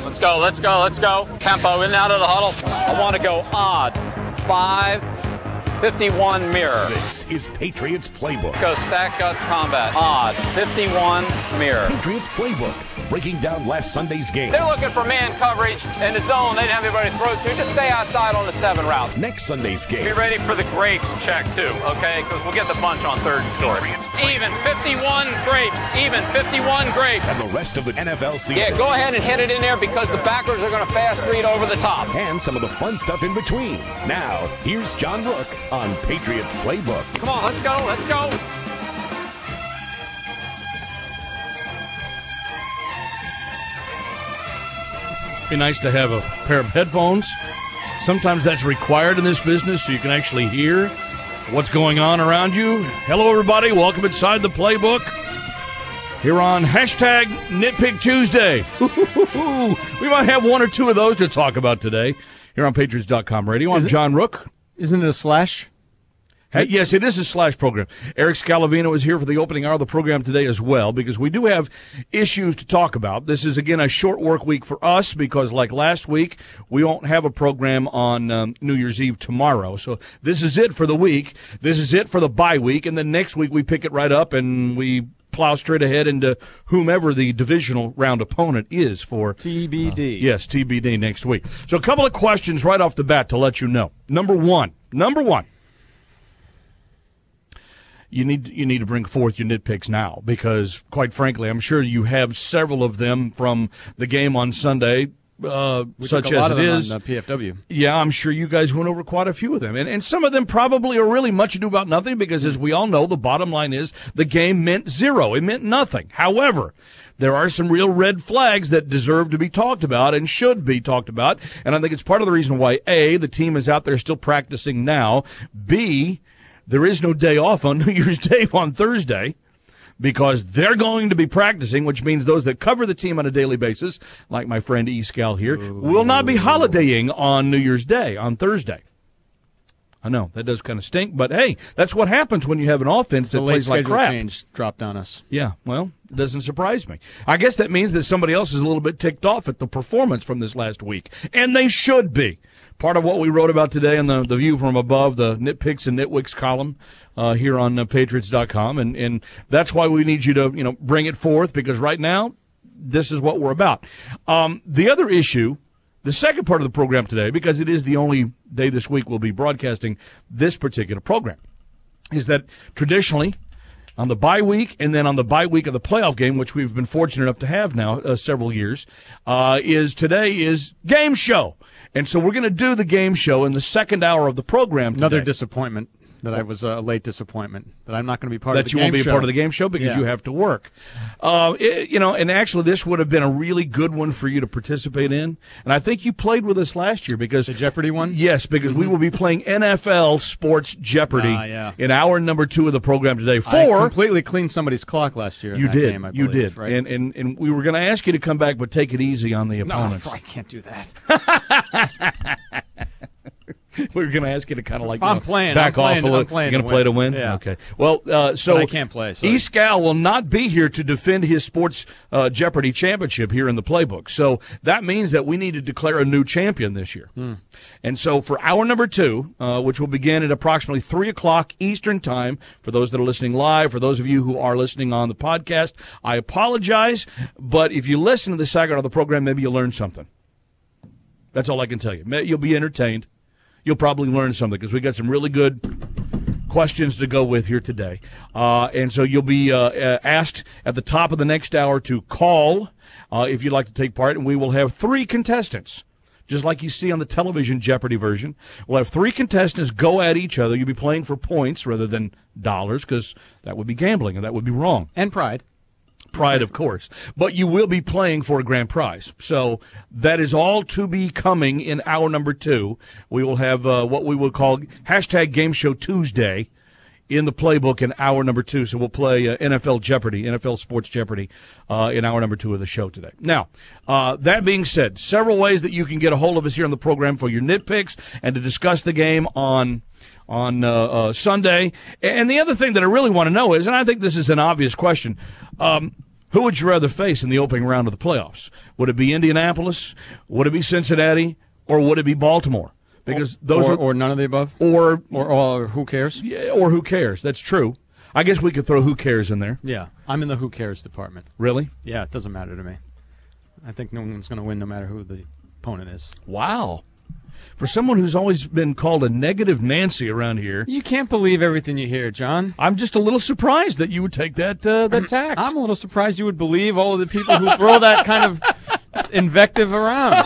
Let's go, let's go, let's go. Tempo, in and out of the huddle. I want to go odd. 5-51 mirror. This is Patriots Playbook. Go stack guts combat. Odd. 51 mirror. Patriots Playbook. Breaking down last Sunday's game. They're looking for man coverage in the zone. They didn't have anybody to throw to. Just stay outside on the 7 route. Next Sunday's game. Be ready for the grapes check, too, okay? Because we'll get the bunch on 3rd and short. Even 51 grapes. Even 51 grapes. And the rest of the NFL season. Yeah, go ahead and hit it in there because the backers are going to fast read over the top. And some of the fun stuff in between. Now, here's John Rook on Patriots Playbook. Come on, let's go, let's go. Be nice to have a pair of headphones. Sometimes that's required in this business so you can actually hear what's going on around you. Hello, everybody. Welcome inside the Playbook. Here on hashtag Nitpick Tuesday. We might have one or two of those to talk about today here on Patriots.com radio. I'm John Rook. Isn't it a slash? Hey, yes, it is a slash program. Eric Scalavino is here for the opening hour of the program today as well because we do have issues to talk about. This is, again, a short work week for us because, like last week, we won't have a program on New Year's Eve tomorrow. So this is it for the week. This is it for the bye week. And then next week we pick it right up and we plow straight ahead into whomever the divisional round opponent is for TBD. Yes, TBD next week. So a couple of questions right off the bat to let you know. Number one. You need to bring forth your nitpicks now because, quite frankly, I'm sure you have several of them from the game on Sunday, such as it is. On PFW. Yeah, I'm sure you guys went over quite a few of them. And some of them probably are really much ado about nothing because, as we all know, the bottom line is the game meant zero. It meant nothing. However, there are some real red flags that deserve to be talked about and should be talked about. And I think it's part of the reason why, A, the team is out there still practicing now, B, there is no day off on New Year's Day on Thursday because they're going to be practicing, which means those that cover the team on a daily basis, like my friend E. Scal here, will not be holidaying on New Year's Day on Thursday. I know, that does kind of stink, but hey, that's what happens when you have an offense that plays like crap. The late schedule change dropped on us. Yeah, well, it doesn't surprise me. I guess that means that somebody else is a little bit ticked off at the performance from this last week, and they should be. Part of what we wrote about today on the View from Above, the Nitpicks and Nitwicks column here on Patriots.com, and that's why we need you to bring it forth because right now this is what we're about. The other issue, the second part of the program today, because it is the only day this week we'll be broadcasting this particular program, is that traditionally on the bye week and then on the bye week of the playoff game, which we've been fortunate enough to have now several years, today is game show. And so we're going to do the game show in the second hour of the program today. Another disappointment that I was a late disappointment, that I'm not going to be part of the game show. That you won't be a part of the game show because you have to work. And actually this would have been a really good one for you to participate in. And I think you played with us last year because... The Jeopardy one? Yes, because we will be playing NFL Sports Jeopardy in hour number 2 of the program today. I completely cleaned somebody's clock last year. You did. Game, I believe, right? And we were going to ask you to come back, but take it easy on the opponents. No, I can't do that. We were going to ask you to kind of like back off a little. You're going to play to win? Yeah. Okay. Well, so but I can't play. So. E. Scal will not be here to defend his Sports Jeopardy championship here in the Playbook. So that means that we need to declare a new champion this year. And so for hour number 2, which will begin at approximately 3 o'clock Eastern time, for those that are listening live, for those of you who are listening on the podcast, I apologize. But if you listen to the second of the program, maybe you'll learn something. That's all I can tell you. You'll be entertained. You'll probably learn something because we got some really good questions to go with here today. And so you'll be asked at the top of the next hour to call if you'd like to take part, and we will have 3 contestants, just like you see on the television Jeopardy version. We'll have 3 contestants go at each other. You'll be playing for points rather than dollars because that would be gambling, and that would be wrong. And pride. Pride, of course. But you will be playing for a grand prize. So that is all to be coming in hour number 2. We will have what we will call hashtag Game Show Tuesday in the Playbook in hour number 2. So we'll play NFL Jeopardy, NFL Sports Jeopardy in hour number 2 of the show today. Now, that being said, several ways that you can get a hold of us here on the program for your nitpicks and to discuss the game on Sunday. And the other thing that I really want to know is, and I think this is an obvious question, Who would you rather face in the opening round of the playoffs? Would it be Indianapolis? Would it be Cincinnati? Or would it be Baltimore? Because those or none of the above? Or who cares? Yeah, or who cares? That's true. I guess we could throw who cares in there. Yeah, I'm in the who cares department. Really? Yeah, it doesn't matter to me. I think no one's going to win no matter who the opponent is. Wow. For someone who's always been called a negative Nancy around here. You can't believe everything you hear, John. I'm just a little surprised that you would take that tack. I'm a little surprised you would believe all of the people who throw that kind of invective around.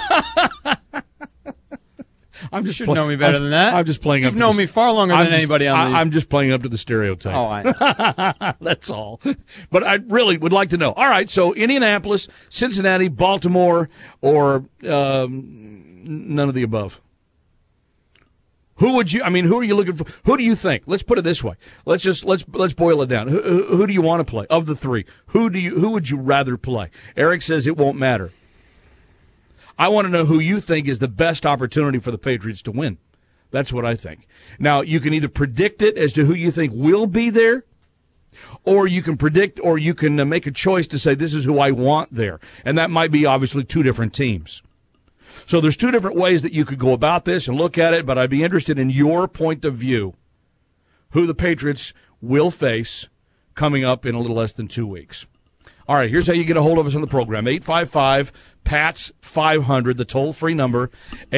You should know me better than that. I'm just playing up. You've known me far longer than anybody on the... I'm just playing up to the stereotype. Oh, I know. That's all. But I really would like to know. All right, so Indianapolis, Cincinnati, Baltimore, or none of the above. Who are you looking for? Who do you think? Let's put it this way. Let's boil it down. Who do you want to play of the three? Who would you rather play? Eric says it won't matter. I want to know who you think is the best opportunity for the Patriots to win. That's what I think. Now, you can either predict it as to who you think will be there, or you can predict, or you can make a choice to say, this is who I want there. And that might be obviously two different teams. So there's two different ways that you could go about this and look at it, but I'd be interested in your point of view, who the Patriots will face coming up in a little less than 2 weeks. All right, here's how you get a hold of us on the program. 855-PATS-500, the toll-free number,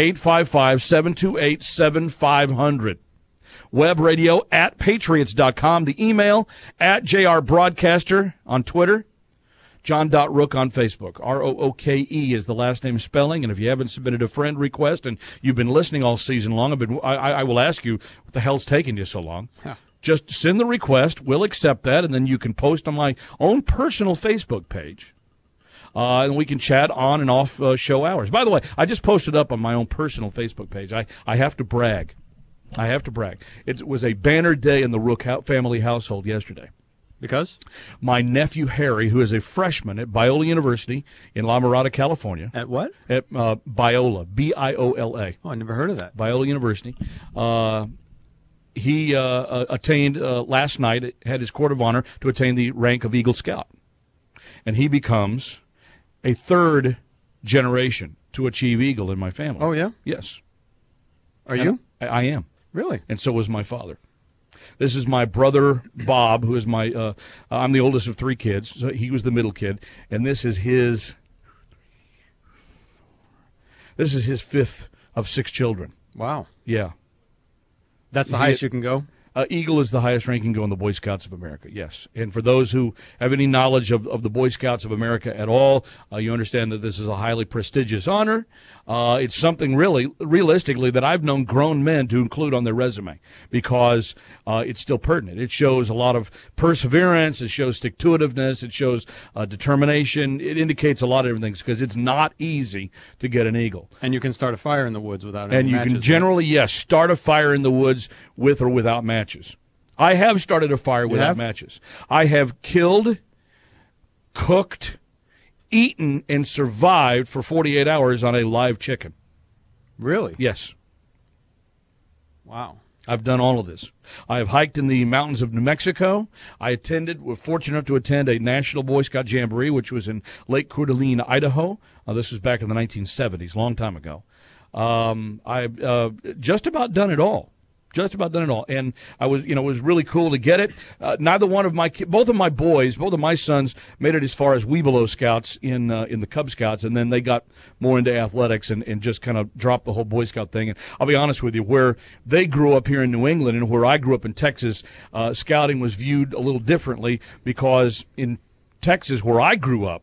855-728-7500. Web radio at patriots.com. The email at jrbroadcaster on Twitter. John.Rook on Facebook. R-O-O-K-E is the last name spelling. And if you haven't submitted a friend request and you've been listening all season long, I will ask you, what the hell's taking you so long? Huh. Just send the request. We'll accept that, and then you can post on my own personal Facebook page. And we can chat on and off show hours. By the way, I just posted up on my own personal Facebook page. I have to brag. It was a banner day in the Rook family household yesterday. Because? My nephew Harry, who is a freshman at Biola University in La Mirada, California. At what? At Biola, B-I-O-L-A. Oh, I never heard of that. Biola University. He attained last night, had his court of honor to attain the rank of Eagle Scout. And he becomes a third generation to achieve Eagle in my family. Oh, yeah? Yes. Are you? I am. Really? And so was my father. This is my brother, Bob, who is I'm the oldest of three kids. So he was the middle kid. And this is his fifth of six children. Wow. Yeah. That's the highest you can go? Eagle is the highest ranking go in the Boy Scouts of America, yes. And for those who have any knowledge of the Boy Scouts of America at all, you understand that this is a highly prestigious honor. It's something really, realistically, that I've known grown men to include on their resume because it's still pertinent. It shows a lot of perseverance. It shows stick-to-itiveness. It shows determination. It indicates a lot of everything because it's not easy to get an Eagle. And you can start a fire in the woods without any matches. And you can generally, yes, start a fire in the woods with or without matches. I have started a fire without matches. I have killed, cooked, eaten, and survived for 48 hours on a live chicken. Really? Yes. Wow. I've done all of this. I have hiked in the mountains of New Mexico. Was fortunate enough to attend a National Boy Scout Jamboree, which was in Lake Coeur d'Alene, Idaho. This was back in the 1970s, long time ago. I've just about done it all. And it was really cool to get it. Both of my sons made it as far as Webelow Scouts in the Cub Scouts, and then they got more into athletics and just kind of dropped the whole Boy Scout thing. And I'll be honest with you, where they grew up here in New England and where I grew up in Texas, scouting was viewed a little differently because in Texas, where I grew up,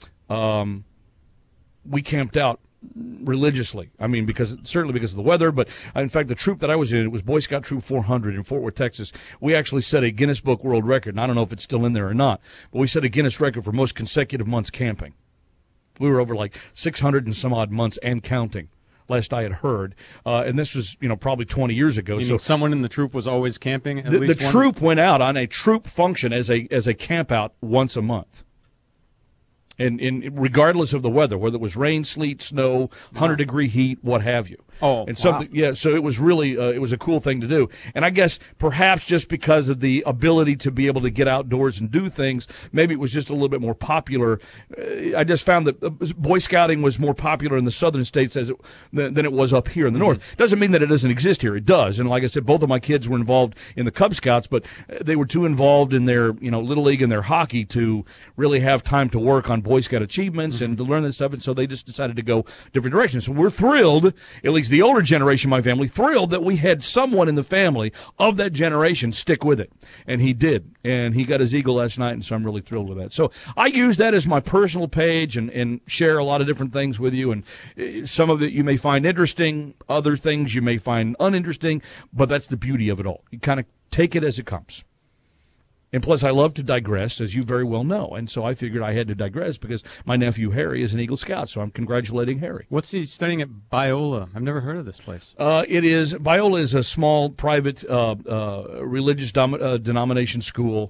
we camped out religiously. I mean, certainly because of the weather, but in fact, the troop that I was in, it was Boy Scout Troop 400 in Fort Worth, Texas. We actually set a Guinness Book World Record, and I don't know if it's still in there or not, but we set a Guinness record for most consecutive months camping. We were over like 600 and some odd months and counting, last I had heard. And this was, probably 20 years ago. You mean someone in the troop was always camping? The troop went out on a troop function as a camp out once a month. And regardless of the weather, whether it was rain, sleet, snow, 100-degree heat, what have you. Oh, and something, wow. yeah. So it was really, it was a cool thing to do. And I guess perhaps just because of the ability to be able to get outdoors and do things, maybe it was just a little bit more popular. I just found that Boy Scouting was more popular in the southern states than it was up here in the north. Doesn't mean that it doesn't exist here. It does. And like I said, both of my kids were involved in the Cub Scouts, but they were too involved in their, Little League and their hockey to really have time to work on Boy Scout achievements and to learn this stuff. And so they just decided to go different directions. So we're thrilled, at least the older generation of my family, thrilled that we had someone in the family of that generation stick with it. And he did. And he got his eagle last night, and so I'm really thrilled with that. So I use that as my personal page and share a lot of different things with you. And some of it you may find interesting, other things you may find uninteresting, but that's the beauty of it all. You kind of take it as it comes. And plus, I love to digress, as you very well know. And so I figured I had to digress because my nephew Harry is an Eagle Scout, so I'm congratulating Harry. What's he studying at Biola? I've never heard of this place. Biola is a small private religious denomination school.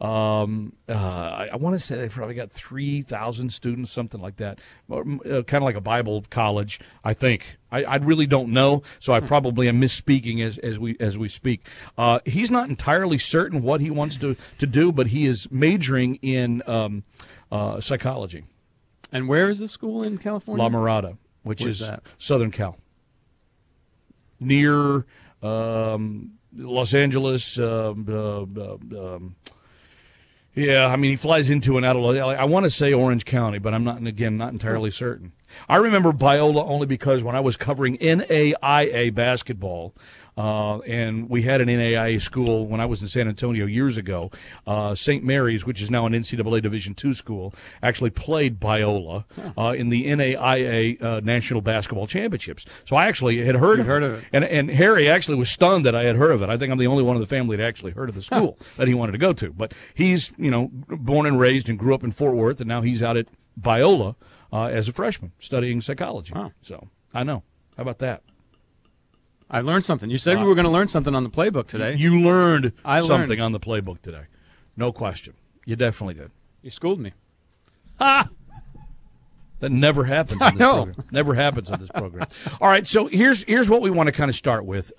I want to say they've probably got 3,000 students, something like that. Kind of like a Bible college, I think. I really don't know, so I probably am misspeaking as we speak. He's not entirely certain what he wants to do, but he is majoring in psychology. And where is the school in California? La Mirada, which Where's is that? Southern Cal, near Los Angeles. Yeah, I mean, he flies into and out of, I want to say Orange County, but I'm not entirely certain. I remember Biola only because when I was covering NAIA basketball, and we had an NAIA school when I was in San Antonio years ago, St. Mary's, which is now an NCAA Division II school, actually played Biola in the NAIA National Basketball Championships. So I actually had heard of it. And Harry actually was stunned that I had heard of it. I think I'm the only one in the family that actually heard of the school that he wanted to go to. But he's, born and raised and grew up in Fort Worth, and now he's out at Biola as a freshman studying psychology. Wow. So I know. How about that? I learned something. You said we were going to learn something on the playbook today. You learned something learned. on the playbook today. No question. You definitely did. You schooled me. Ha! That never happens in this program. Never happens in this program. All right, so here's what we want to kind of start with.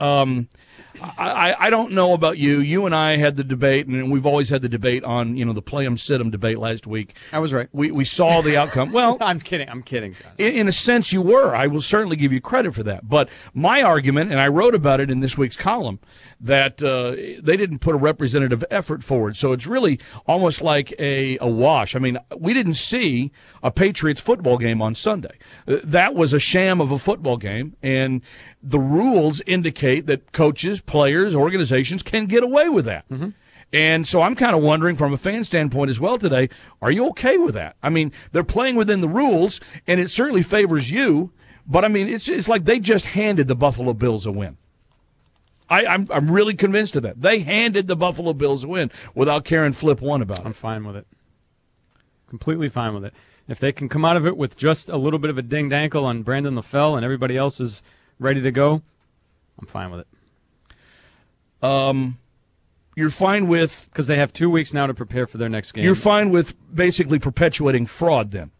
I don't know about you. You and I had the debate, and we've always had the debate on, the play 'em, sit 'em debate last week. I was right. We saw the outcome. Well, I'm kidding, John. In a sense, you were. I will certainly give you credit for that. But my argument, and I wrote about it in this week's column, that they didn't put a representative effort forward. So it's really almost like a wash. I mean, we didn't see a Patriots football game on Sunday. That was a sham of a football game, and the rules indicate that coaches, players, organizations can get away with that. Mm-hmm. And so I'm kind of wondering from a fan standpoint as well today, are you okay with that? I mean, they're playing within the rules, and it certainly favors you, but, I mean, it's like they just handed the Buffalo Bills a win. I'm really convinced of that. They handed the Buffalo Bills a win without caring flip one about it. I'm fine with it. Completely fine with it. If they can come out of it with just a little bit of a dinged ankle on Brandon LaFell and everybody else is ready to go, I'm fine with it. You're fine with... Because they have 2 weeks now to prepare for their next game. You're fine with basically perpetuating fraud then?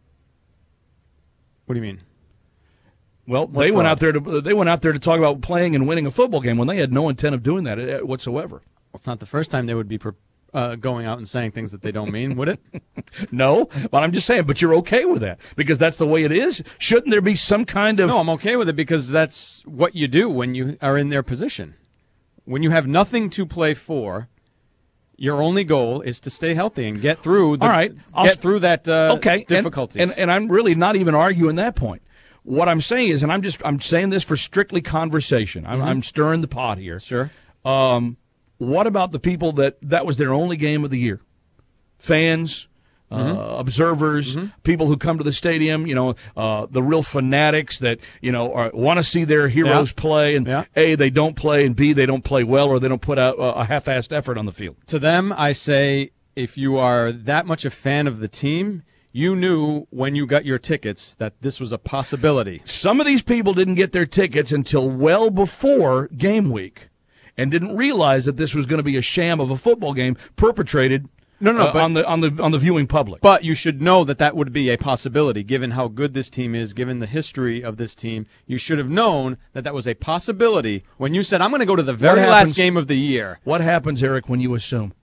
What do you mean? Well, they went out there to talk about playing and winning a football game when they had no intent of doing that whatsoever. Well, it's not the first time they would be going out and saying things that they don't mean, would it? No, but I'm just saying, but you're okay with that because that's the way it is? Shouldn't there be some kind of... No, I'm okay with it because that's what you do when you are in their position. When you have nothing to play for, your only goal is to stay healthy and get through through that difficulties. And I'm really not even arguing that point. What I'm saying is, and I'm saying this for strictly conversation. I'm stirring the pot here. Sure. What about the people that was their only game of the year? Fans, observers, people who come to the stadium, the real fanatics that, want to see their heroes play, and A, they don't play, and B, they don't play well, or they don't put out a half-assed effort on the field. To them, I say, if you are that much a fan of the team, you knew when you got your tickets that this was a possibility. Some of these people didn't get their tickets until well before game week and didn't realize that this was going to be a sham of a football game perpetrated on the viewing public. But you should know that would be a possibility, given how good this team is, given the history of this team. You should have known that was a possibility when you said, I'm going to go to the very last game of the year. What happens, Eric, when you assume?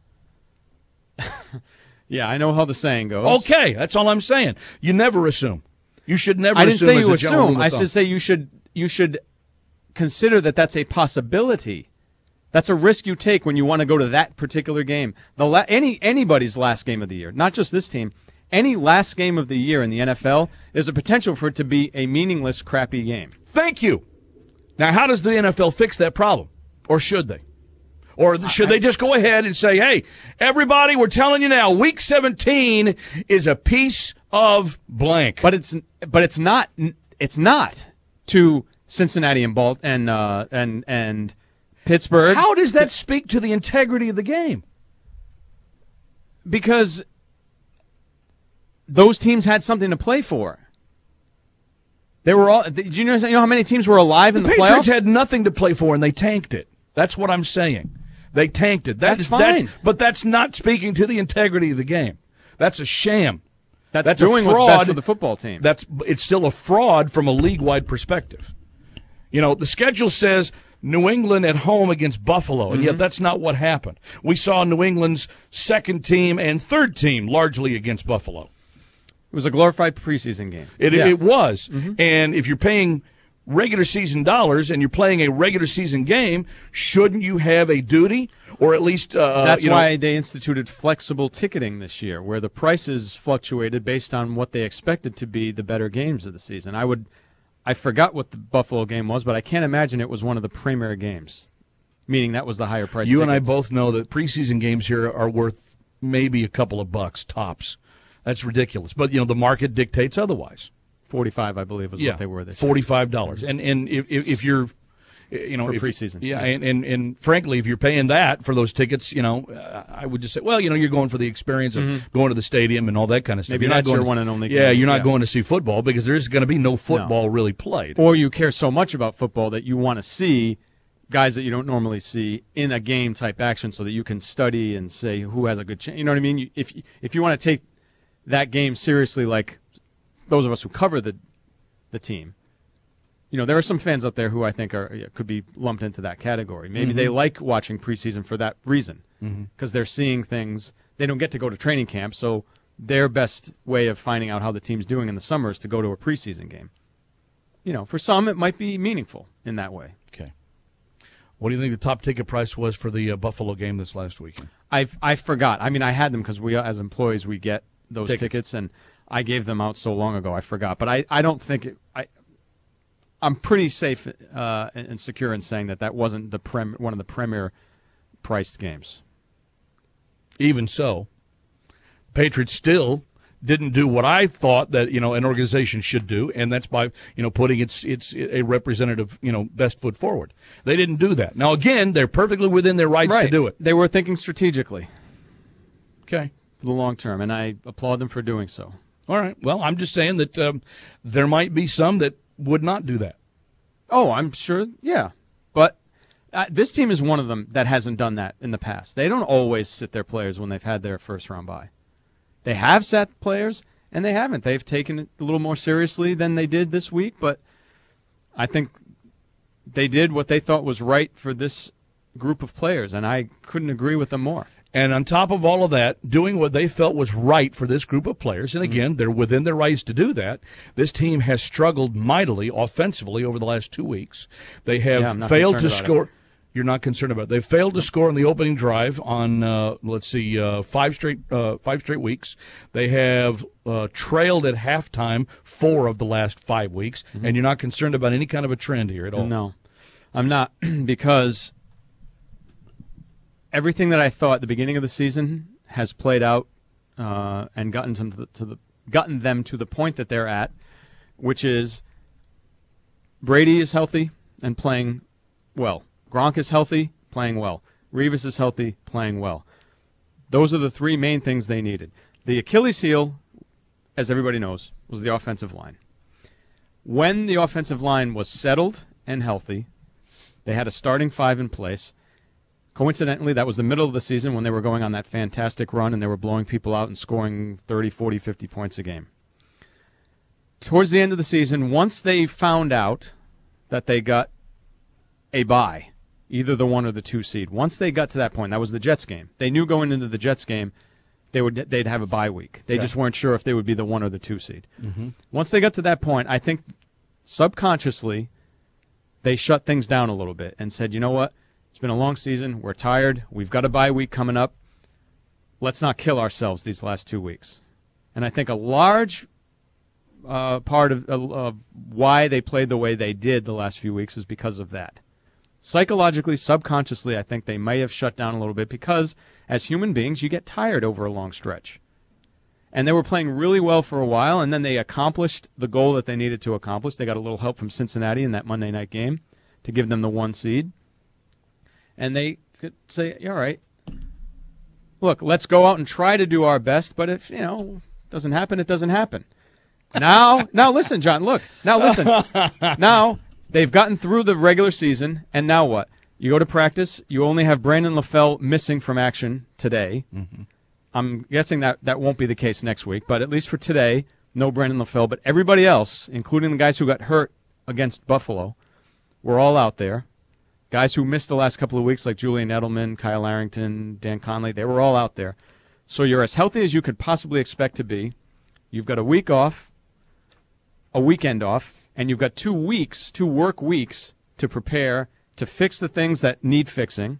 Yeah, I know how the saying goes. Okay, that's all I'm saying. You never assume. You should never assume. I didn't say you as a general assume. rule of I thumb. should say you should consider that's a possibility. That's a risk you take when you want to go to that particular game. Anybody's last game of the year, not just this team. Any last game of the year in the NFL, there's a potential for it to be a meaningless, crappy game. Thank you. Now, how does the NFL fix that problem? Or should they? Or should they just go ahead and say, hey, everybody, we're telling you now, Week 17 is a piece of blank. But it's not to Cincinnati and Pittsburgh. How does that speak to the integrity of the game? Because those teams had something to play for. They were all. Did you know how many teams were alive in the playoffs? The Patriots had nothing to play for, and they tanked it. That's what I'm saying. They tanked it. That's fine. But that's not speaking to the integrity of the game. That's a sham. That's doing what's best for the football team. It's still a fraud from a league-wide perspective. You know, the schedule says New England at home against Buffalo, and yet that's not what happened. We saw New England's second team and third team largely against Buffalo. It was a glorified preseason game. It was. And if you're paying regular season dollars and you're playing a regular season game, shouldn't you have a duty or at least that's why they instituted flexible ticketing this year, where the prices fluctuated based on what they expected to be the better games of the season. I forgot what the Buffalo game was, but I can't imagine it was one of the premier games, meaning that was the higher price. You and I both know that preseason games here are worth maybe a couple of bucks tops. That's ridiculous. But the market dictates otherwise. $45, I believe, was what they were this year. $45. And if you're, for preseason. Yeah, and frankly, if you're paying that for those tickets, I would just say, well, you're going for the experience of going to the stadium and all that kind of stuff. Maybe that's your one and only game. Yeah, you're not going to see football because there's going to be no football really played. Or you care so much about football that you want to see guys that you don't normally see in a game-type action so that you can study and say who has a good chance. You know what I mean? If you want to take that game seriously, like those of us who cover the team, there are some fans out there who I think could be lumped into that category. Maybe they like watching preseason for that reason, because they're seeing things. They don't get to go to training camp, so their best way of finding out how the team's doing in the summer is to go to a preseason game. For some, it might be meaningful in that way. Okay. What do you think the top ticket price was for the Buffalo game this last weekend? I forgot. I mean, I had them because we, as employees, we get those tickets, and I gave them out so long ago I forgot. But I don't think I'm pretty safe and secure in saying that wasn't one of the premier priced games. Even so, Patriots still didn't do what I thought that an organization should do, and that's by putting its a representative best foot forward. They didn't do that. Now again, they're perfectly within their rights to do it. They were thinking strategically. Okay. For the long term, and I applaud them for doing so. All right. Well, I'm just saying that there might be some that would not do that. Oh, I'm sure. Yeah, but this team is one of them that hasn't done that in the past. They don't always sit their players when they've had their first round bye. They have sat players, and they haven't. They've taken it a little more seriously than they did this week, but I think they did what they thought was right for this group of players, and I couldn't agree with them more. And on top of all of that, doing what they felt was right for this group of players, and again, they're within their rights to do that, this team has struggled mightily offensively over the last 2 weeks. They have failed to score. You're not concerned about it. They failed to score on the opening drive on, 5 straight weeks. They have trailed at halftime 4 of the last 5 weeks, and you're not concerned about any kind of a trend here at all. No, I'm not, because everything that I thought at the beginning of the season has played out and gotten them to the point that they're at, which is Brady is healthy and playing well. Gronk is healthy, playing well. Revis is healthy, playing well. Those are the 3 main things they needed. The Achilles heel, as everybody knows, was the offensive line. When the offensive line was settled and healthy, they had a starting 5 in place. Coincidentally, that was the middle of the season when they were going on that fantastic run and they were blowing people out and scoring 30, 40, 50 points a game. Towards the end of the season, once they found out that they got a bye, either the 1 or the 2 seed, once they got to that point, that was the Jets game. They knew going into the Jets game they'd have a bye week. They just weren't sure if they would be the 1 or the 2 seed. Mm-hmm. Once they got to that point, I think subconsciously they shut things down a little bit and said, you know what? It's been a long season. We're tired. We've got a bye week coming up. Let's not kill ourselves these last 2 weeks. And I think a large part of why they played the way they did the last few weeks is because of that. Psychologically, subconsciously, I think they may have shut down a little bit because, as human beings, you get tired over a long stretch. And they were playing really well for a while, and then they accomplished the goal that they needed to accomplish. They got a little help from Cincinnati in that Monday night game to give them the 1 seed. And they could say, all right, look, let's go out and try to do our best, but if, it doesn't happen, it doesn't happen. Now listen, John, look. Now listen. Now they've gotten through the regular season, and now what? You go to practice, you only have Brandon LaFell missing from action today. Mm-hmm. I'm guessing that won't be the case next week, but at least for today, no Brandon LaFell. But everybody else, including the guys who got hurt against Buffalo, were all out there. Guys who missed the last couple of weeks, like Julian Edelman, Kyle Arrington, Dan Conley, they were all out there. So you're as healthy as you could possibly expect to be. You've got a week off, a weekend off, and you've got 2 weeks, 2 work weeks to prepare to fix the things that need fixing.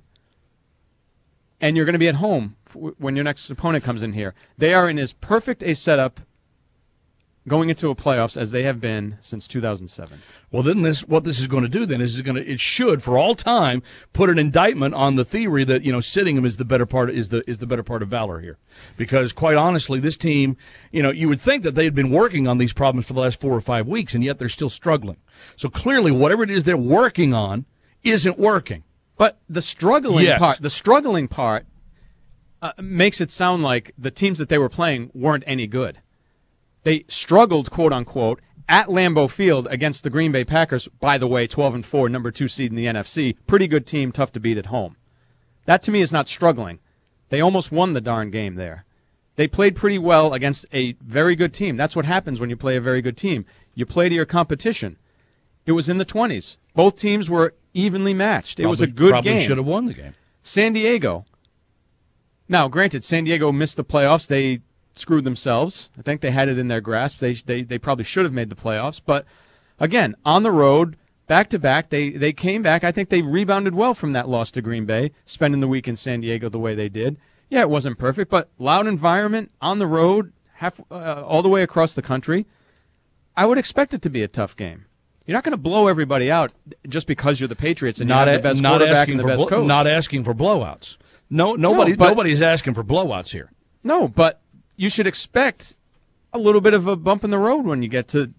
And you're going to be at home when your next opponent comes in here. They are in as perfect a setup going into a playoffs as they have been since 2007. Well, then what this is going to do then is it should for all time put an indictment on the theory that sitting him is the better part of valor here, because quite honestly, this team, you would think that they had been working on these problems for the last 4 or 5 weeks, and yet they're still struggling. So clearly, whatever it is they're working on isn't working. But the struggling part makes it sound like the teams that they were playing weren't any good. They struggled, quote unquote, at Lambeau Field against the Green Bay Packers. By the way, 12-4, number 2 seed in the NFC, pretty good team, tough to beat at home. That to me is not struggling. They almost won the darn game there. They played pretty well against a very good team. That's what happens when you play a very good team. You play to your competition. It was in the 20s. Both teams were evenly matched. It was a good game. Probably should have won the game. San Diego. Now, granted, San Diego missed the playoffs. They screwed themselves. I think they had it in their grasp. They probably should have made the playoffs. But, again, on the road, back-to-back, they came back. I think they rebounded well from that loss to Green Bay, spending the week in San Diego the way they did. Yeah, it wasn't perfect, but loud environment, on the road, all the way across the country. I would expect it to be a tough game. You're not going to blow everybody out just because you're the Patriots and you have the best quarterback and the best coach. Not asking for blowouts. Nobody's asking for blowouts here. No, but you should expect a little bit of a bump in the road when you get to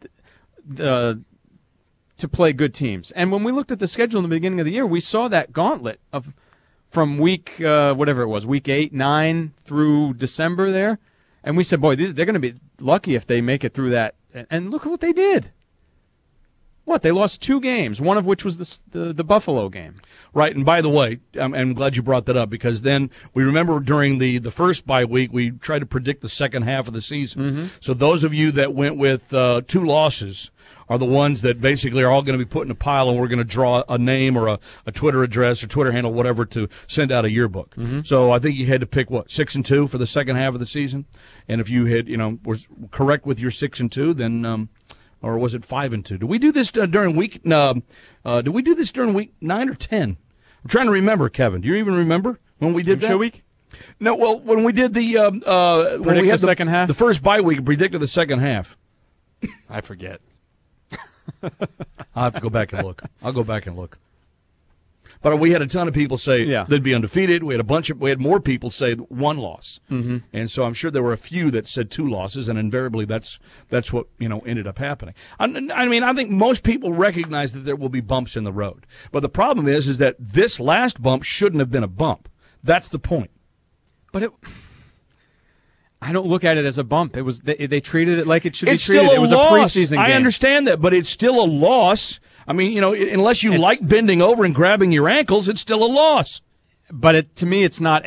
play good teams. And when we looked at the schedule in the beginning of the year, we saw that gauntlet from week week 8, 9 through December there, and we said, boy, they're going to be lucky if they make it through that. And look at what they did. What, they lost 2 games, one of which was the Buffalo game. Right, and by the way, I'm glad you brought that up, because then we remember during the first bye week, we tried to predict the second half of the season. Mm-hmm. So those of you that went with 2 losses are the ones that basically are all going to be put in a pile, and we're going to draw a name or a Twitter address or Twitter handle, whatever, to send out a yearbook. Mm-hmm. So I think you had to pick, 6-2 for the second half of the season? And if you had, were correct with your 6-2, then or was it 5-2? Did we do this during week? Did we do this during week 9 or 10? I'm trying to remember, Kevin. Do you even remember when we did that? Show week? No. Well, when we did the when we had the second half, the first bye week, predicted the second half. I forget. I'll have to go back and look. I'll go back and look. But we had a ton of people say they'd be undefeated. We had more people say 1 loss. Mm-hmm. And so I'm sure there were a few that said 2 losses, and invariably that's what, ended up happening. I mean, I think most people recognize that there will be bumps in the road. But the problem is that this last bump shouldn't have been a bump. That's the point. But I don't look at it as a bump. It was they treated it like it should be treated. Still it was loss. A preseason game. I understand that, but it's still a loss. I mean, unless you like bending over and grabbing your ankles, it's still a loss. But to me, it's not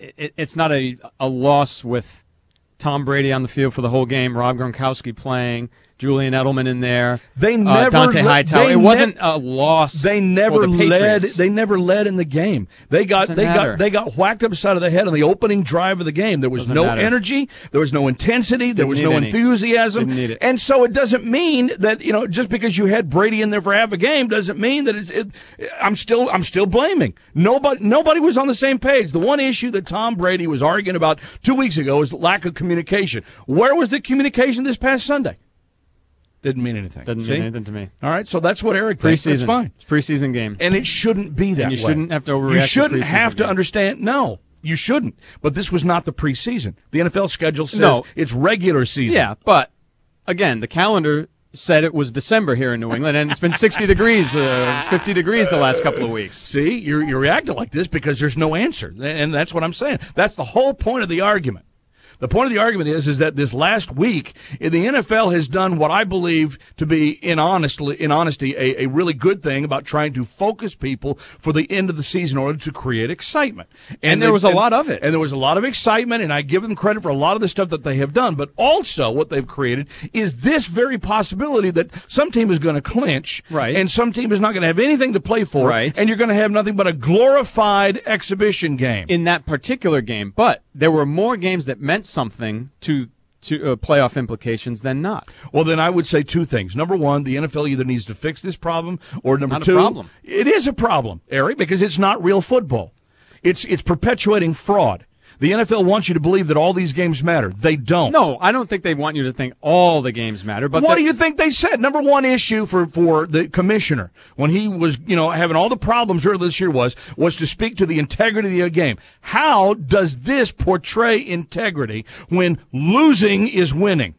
a loss with Tom Brady on the field for the whole game, Rob Gronkowski playing, Julian Edelman in there. They never Dante Hightower. It wasn't a loss. They never for the led. Patriots. They never led in the game. They got whacked upside of the head on the opening drive of the game. There was no energy. There was no intensity. There was no enthusiasm. Didn't need it. And so it doesn't mean that just because you had Brady in there for half a game doesn't mean that I'm still blaming. Nobody was on the same page. The one issue that Tom Brady was arguing about 2 weeks ago was lack of communication. Where was the communication this past Sunday? Didn't mean anything. Didn't mean anything to me. All right, so that's what Eric thinks. Preseason. That's fine. It's preseason game. And it shouldn't be that way. You shouldn't have to overreact. You shouldn't have to game. understand. No, you shouldn't. But this was not the preseason. The NFL schedule says it's regular season. Yeah, but, again, the calendar said it was December here in New England, and it's been 60 degrees, 50 degrees the last couple of weeks. See, you're reacting like this because there's no answer. And that's what I'm saying. That's the whole point of the argument. The point of the argument is that this last week, the NFL has done what I believe to be, in honesty, a really good thing about trying to focus people for the end of the season in order to create excitement. And there was a lot of it. And there was a lot of excitement, and I give them credit for a lot of the stuff that they have done. But also what they've created is this very possibility that some team is going to clinch, right, and some team is not going to have anything to play for, right, and you're going to have nothing but a glorified exhibition game. In that particular game. But there were more games that meant something to playoff implications than not. Well, then I would say two things. Number one, the NFL either needs to fix this problem, or it's number not two, a problem. It is a problem, Eric, because it's not real football. It's perpetuating fraud. The NFL wants you to believe that all these games matter. They don't. No, I don't think they want you to think all the games matter. But what do you think they said? Number one issue for the commissioner when he was having all the problems earlier this year was to speak to the integrity of the game. How does this portray integrity when losing is winning?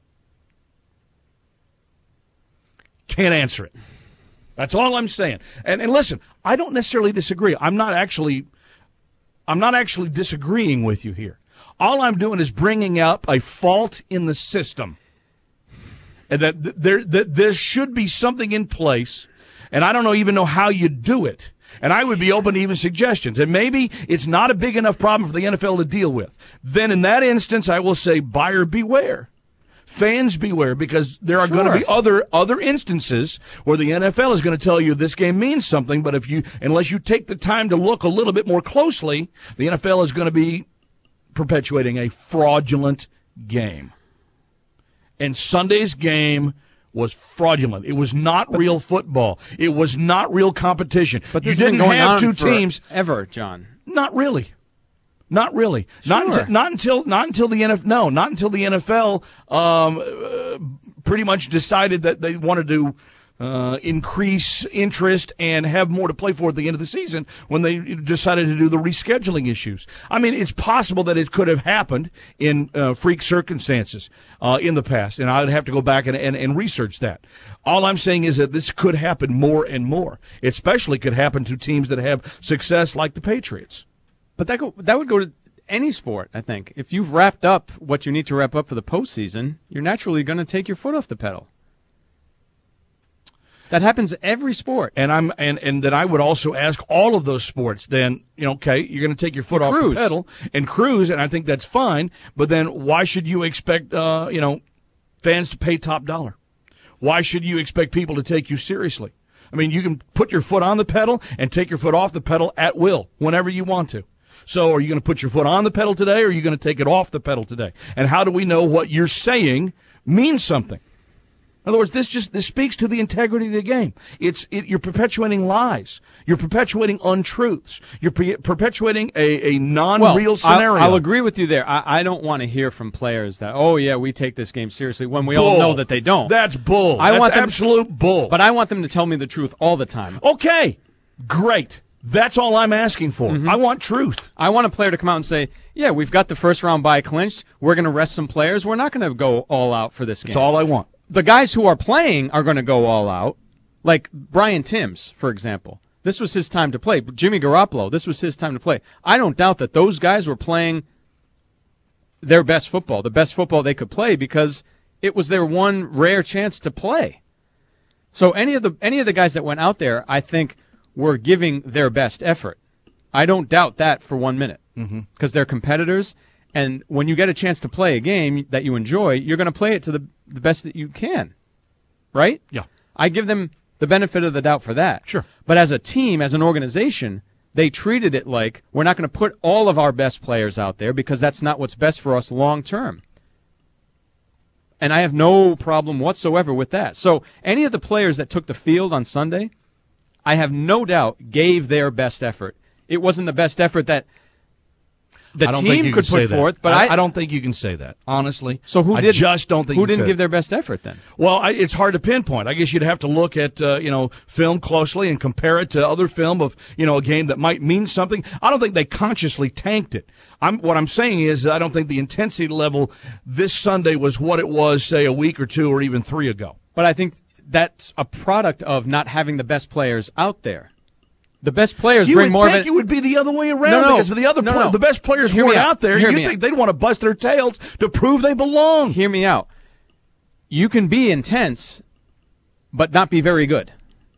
Can't answer it. That's all I'm saying. And listen, I don't necessarily disagree. I'm not actually disagreeing with you here. All I'm doing is bringing up a fault in the system, and that there should be something in place, and I don't even know how you do it. And I would be open to even suggestions. And maybe it's not a big enough problem for the NFL to deal with. Then in that instance, I will say buyer beware. Fans beware, because there are going to be other instances where the NFL is going to tell you this game means something, but unless you take the time to look a little bit more closely, the NFL is going to be perpetuating a fraudulent game. And Sunday's game was fraudulent. It was not real football. It was not real competition. But you didn't have two teams ever, John. Not really. Not really. Sure. Not until the NFL. No, not until the NFL pretty much decided that they wanted to increase interest and have more to play for at the end of the season when they decided to do the rescheduling issues. I mean, it's possible that it could have happened in freak circumstances in the past, and I would have to go back and research that. All I'm saying is that this could happen more and more. It especially could happen to teams that have success like the Patriots. But that would go to any sport, I think. If you've wrapped up what you need to wrap up for the postseason, you're naturally going to take your foot off the pedal. That happens every sport. And then I would also ask all of those sports, then, okay, you're going to take your foot off the pedal and cruise, and I think that's fine, but then why should you expect, fans to pay top dollar? Why should you expect people to take you seriously? I mean, you can put your foot on the pedal and take your foot off the pedal at will, whenever you want to. So are you going to put your foot on the pedal today, or are you going to take it off the pedal today? And how do we know what you're saying means something? In other words, this speaks to the integrity of the game. You're perpetuating lies. You're perpetuating untruths. You're perpetuating a non-real scenario. I'll agree with you there. I don't want to hear from players that, oh, yeah, we take this game seriously, when we all know that they don't. That's bull. That's absolute bull. But I want them to tell me the truth all the time. Okay, great. That's all I'm asking for. Mm-hmm. I want truth. I want a player to come out and say, yeah, we've got the first round bye clinched. We're going to rest some players. We're not going to go all out for this game. That's all I want. The guys who are playing are going to go all out. Like Brian Timms, for example. This was his time to play. Jimmy Garoppolo, this was his time to play. I don't doubt that those guys were playing their best football, the best football they could play, because it was their one rare chance to play. So any of the guys that went out there, I think, were giving their best effort. I don't doubt that for 1 minute because they're competitors. And when you get a chance to play a game that you enjoy, you're going to play it to the best that you can, right? Yeah. I give them the benefit of the doubt for that. Sure. But as a team, as an organization, they treated it like we're not going to put all of our best players out there because that's not what's best for us long term. And I have no problem whatsoever with that. So any of the players that took the field on Sunday, I have no doubt gave their best effort. It wasn't the best effort that the team could put forth, but I don't think you can say that, honestly. So who I didn't? just don't think who you didn't said give it. their best effort then? Well, it's hard to pinpoint. I guess you'd have to look at film closely and compare it to other film of a game that might mean something. I don't think they consciously tanked it. What I'm saying is I don't think the intensity level this Sunday was what it was, say, a week or two or even 3 ago. But I think that's a product of not having the best players out there. The best players bring more of it. You would think it would be the other way around because if the best players weren't out there, you'd think they'd want to bust their tails to prove they belong. Hear me out. You can be intense, but not be very good.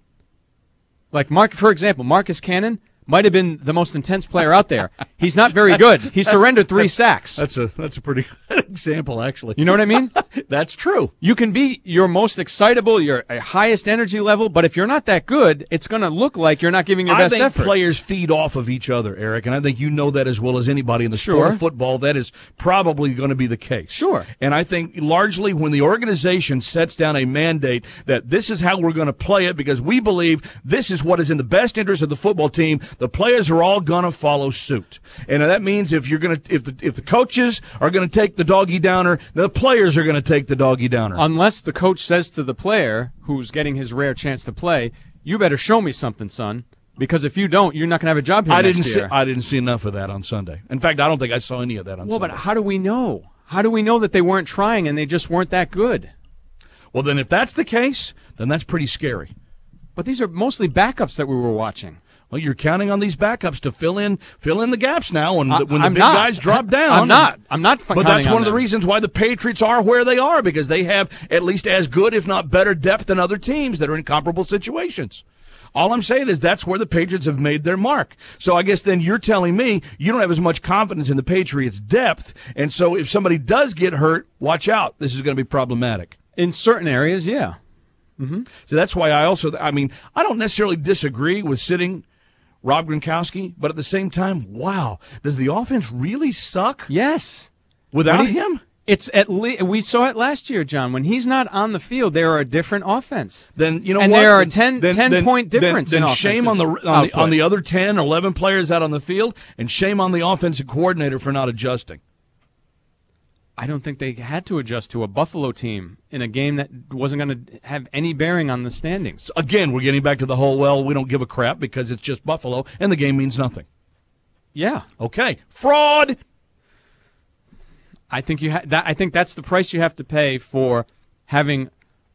Like, for example, Marcus Cannon might have been the most intense player out there. He's not very good. He surrendered 3 sacks. That's a pretty good example, actually. You know what I mean? That's true. You can be your most excitable, your highest energy level, but if you're not that good, it's going to look like you're not giving your best effort. I think players feed off of each other, Eric, and I think you know that as well as anybody in the sport of football. That is probably going to be the case. Sure. And I think largely when the organization sets down a mandate that this is how we're going to play it because we believe this is what is in the best interest of the football team, the players are all going to follow suit. And that means if the coaches are going to take the doggy downer, the players are going to take the doggy downer. Unless the coach says to the player who's getting his rare chance to play, you better show me something, son, because if you don't, you're not going to have a job here next year. I didn't see enough of that on Sunday. In fact, I don't think I saw any of that on Sunday. Well, but how do we know? How do we know that they weren't trying and they just weren't that good? Well, then if that's the case, then that's pretty scary. But these are mostly backups that we were watching. Well, you're counting on these backups to fill in the gaps now when the big guys drop down. I'm not. But that's one of the reasons why the Patriots are where they are, because they have at least as good, if not better, depth than other teams that are in comparable situations. All I'm saying is that's where the Patriots have made their mark. So I guess then you're telling me you don't have as much confidence in the Patriots' depth, and so if somebody does get hurt, watch out. This is going to be problematic. In certain areas, yeah. Mm-hmm. So that's why I don't necessarily disagree with sitting Rob Gronkowski, but at the same time, wow, does the offense really suck? Yes. Without him? It's at least we saw it last year, John. When he's not on the field, they are a different offense. Then you know and what? there are 10 point difference. Then in shame on the other 10, 11 players out on the field, and shame on the offensive coordinator for not adjusting. I don't think they had to adjust to a Buffalo team in a game that wasn't going to have any bearing on the standings. Again, we're getting back to the whole, we don't give a crap because it's just Buffalo, and the game means nothing. Yeah. Okay. Fraud! I think I think that's the price you have to pay for having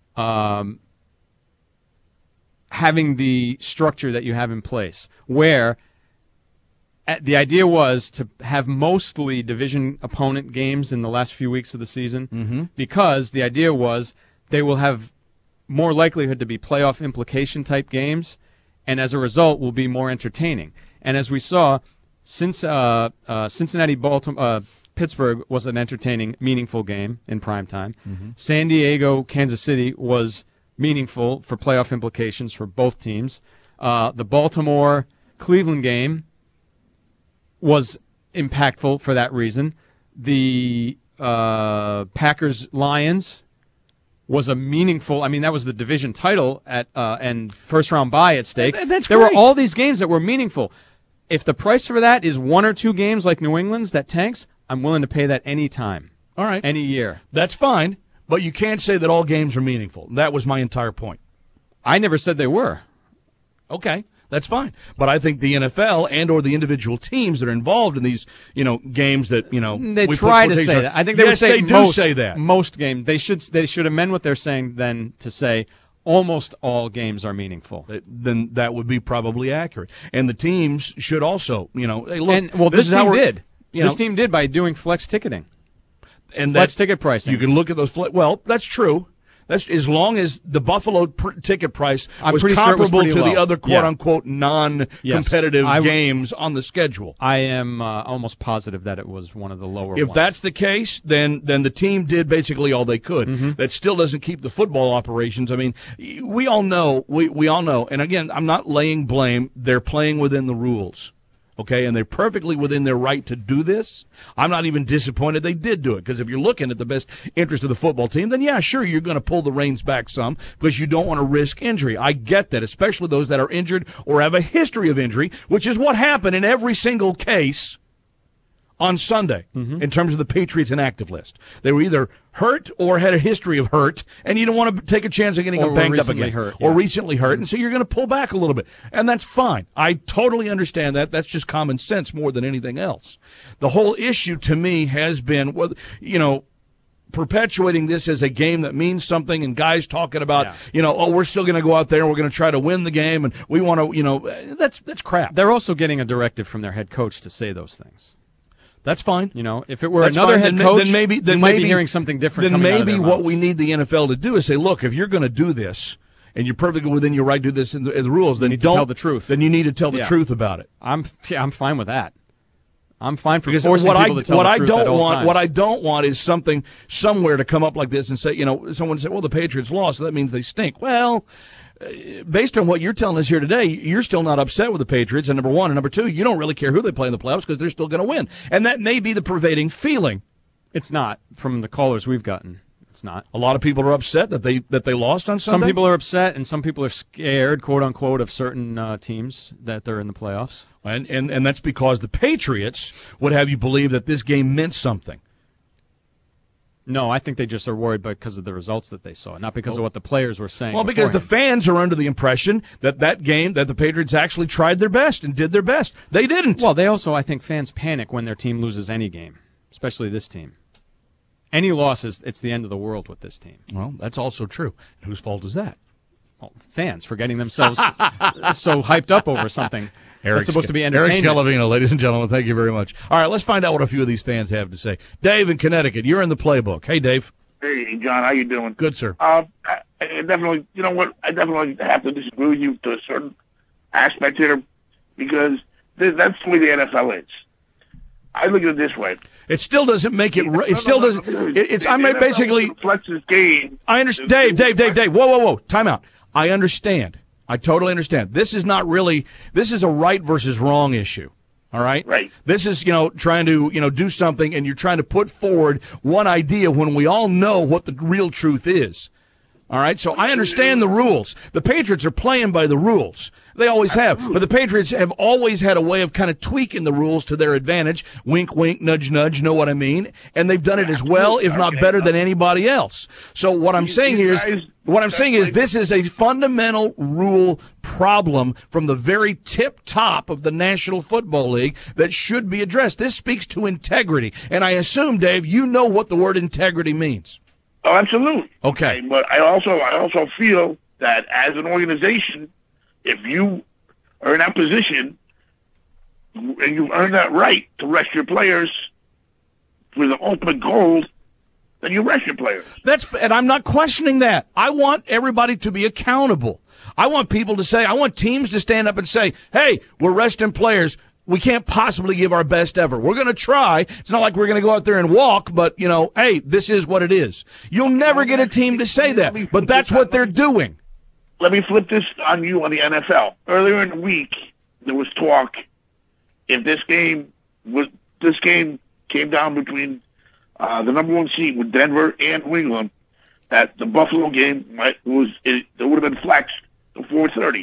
the structure that you have in place, where the idea was to have mostly division opponent games in the last few weeks of the season, because the idea was they will have more likelihood to be playoff implication type games, and as a result will be more entertaining. And as we saw, since Cincinnati, Pittsburgh was an entertaining, meaningful game in primetime. San Diego, Kansas City was meaningful for playoff implications for both teams. The Baltimore-Cleveland game was impactful for that reason. The Packers-Lions was a meaningful. That was the division title and first round bye at stake. There were all these games that were meaningful. If the price for that is 1 or 2 games like New England's that tanks, I'm willing to pay that any time. All right, any year. That's fine, but you can't say that all games are meaningful. That was my entire point. I never said they were. Okay. That's fine. But I think the NFL and or the individual teams that are involved in these, games that, they try to say that. I think they would say they do say that. Most games. They should amend what they're saying then to say almost all games are meaningful. Then that would be probably accurate. And the teams should also, hey, look. This team did by doing flex ticketing. And flex ticket pricing. You can look at those well, that's true. That's as long as the Buffalo ticket price was pretty comparable sure it was to low. the other quote-unquote non-competitive Yes. games on the schedule. I am almost positive that it was one of the lower ones. If that's the case, then the team did basically all they could. Mm-hmm. That still doesn't keep the football operations. I mean, we all know, we all know, and again, I'm not laying blame. They're playing within the rules. Okay, and they're perfectly within their right to do this. I'm not even disappointed they did do it, because if you're looking at the best interest of the football team, then yeah, sure, you're going to pull the reins back some because you don't want to risk injury. I get that, especially those that are injured or have a history of injury, which is what happened in every single case on Sunday in terms of the Patriots inactive list. They were either hurt or had a history of hurt, and you don't want to take a chance of getting them banged up again. Or recently hurt, and so you're going to pull back a little bit. And that's fine. I totally understand that. That's just common sense more than anything else. The whole issue to me has been, perpetuating this as a game that means something, and guys talking about, we're still going to go out there and we're going to try to win the game, and we want to, that's crap. They're also getting a directive from their head coach to say those things. That's fine. If it were another head coach, then maybe you might be hearing something different. Then coming out of maybe their what mouths. we need the NFL to do is say, look, if you're going to do this and you're perfectly within your right to do this in the rules, then you need to tell the truth. Then you need to tell the truth about it. I'm fine with that. I'm fine for because forcing people to tell the truth at all times. What I don't want is something somewhere to come up like this and say, someone say, well, the Patriots lost, so that means they stink. Well, based on what you're telling us here today, you're still not upset with the Patriots, and number one. And number two, you don't really care who they play in the playoffs because they're still going to win. And that may be the pervading feeling. It's not. From the callers we've gotten, it's not. A lot of people are upset that they lost on Sunday? Some people are upset, and some people are scared, quote unquote, of certain teams that they're in the playoffs. And that's because the Patriots would have you believe that this game meant something. No, I think they just are worried because of the results that they saw, not because of what the players were saying. Well, because the fans are under the impression that game, that the Patriots actually tried their best and did their best. They didn't. Well, they also, I think, fans panic when their team loses any game, especially this team. Any loss it's the end of the world with this team. Well, that's also true. And whose fault is that? Well, fans for getting themselves so hyped up over something. That's supposed to be entertainment. Eric Scalavino, ladies and gentlemen, thank you very much. All right, let's find out what a few of these fans have to say. Dave in Connecticut, you're in the playbook. Hey, Dave. Hey, John, how you doing? Good, sir. I definitely, you know what? I definitely have to disagree with you to a certain aspect here because that's the way the NFL is. I look at it this way. It still doesn't make it. It still doesn't. It's. I mean, basically. Reflects this game. I understand, Dave. Whoa. Time out. I understand. I totally understand. This is not really. This is a right versus wrong issue. All right. Right. This is trying to do something, and you're trying to put forward one idea when we all know what the real truth is. All right, so I understand the rules. The Patriots are playing by the rules. They always have. But the Patriots have always had a way of kind of tweaking the rules to their advantage. Wink, wink, nudge, nudge, know what I mean? And they've done it as well, if not better than anybody else. So what I'm saying here is this is a fundamental rule problem from the very tip top of the National Football League that should be addressed. This speaks to integrity. And I assume, Dave, you know what the word integrity means. Oh, absolutely. Okay. But I also feel that as an organization, if you are in that position and you earn that right to rest your players for the ultimate goal, then you rest your players. And I'm not questioning that. I want everybody to be accountable. I want people to say, I want teams to stand up and say, hey, we're resting players. We can't possibly give our best ever. We're going to try. It's not like we're going to go out there and walk, but, hey, this is what it is. You'll never get a team to say that, but that's what they're doing. Let me flip this on you on the NFL. Earlier in the week, there was talk if this game came down between the number one seed with Denver and New England, that the Buffalo game would have been flexed to 4:30.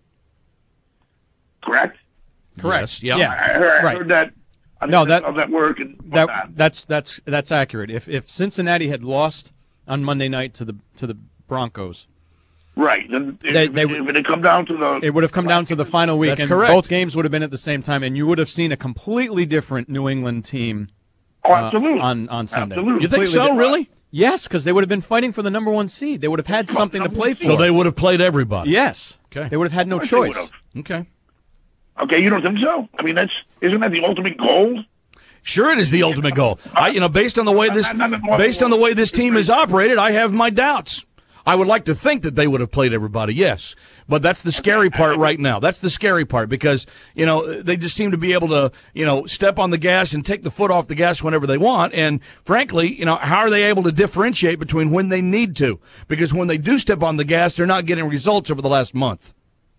Correct? Correct. Yes. Yeah. I heard that. That work and that's accurate. If Cincinnati had lost on Monday night to the Broncos, right? Then if it had come down to it would have come down to the final week, that's and correct. Both games would have been at the same time, and you would have seen a completely different New England team. Absolutely. On Sunday. Absolutely. You think so? Really? Yes, because they would have been fighting for the number one seed. They would have had something to play for. So they would have played everybody. Yes. Okay. They would have had no choice. Okay. Okay, you don't think so? I mean, isn't that the ultimate goal? Sure, it is the ultimate goal. Based on the way this team is operated, I have my doubts. I would like to think that they would have played everybody, yes. But that's the scary part right now. That's the scary part because, they just seem to be able to, step on the gas and take the foot off the gas whenever they want. And frankly, how are they able to differentiate between when they need to? Because when they do step on the gas, they're not getting results over the last month.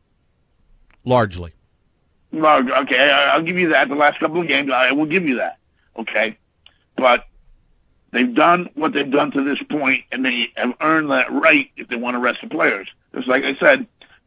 Largely. No, okay, I'll give you that. The last couple of games, I will give you that. Okay. But they've done what they've done to this point, and they have earned that right if they want to rest the players. Just like I said,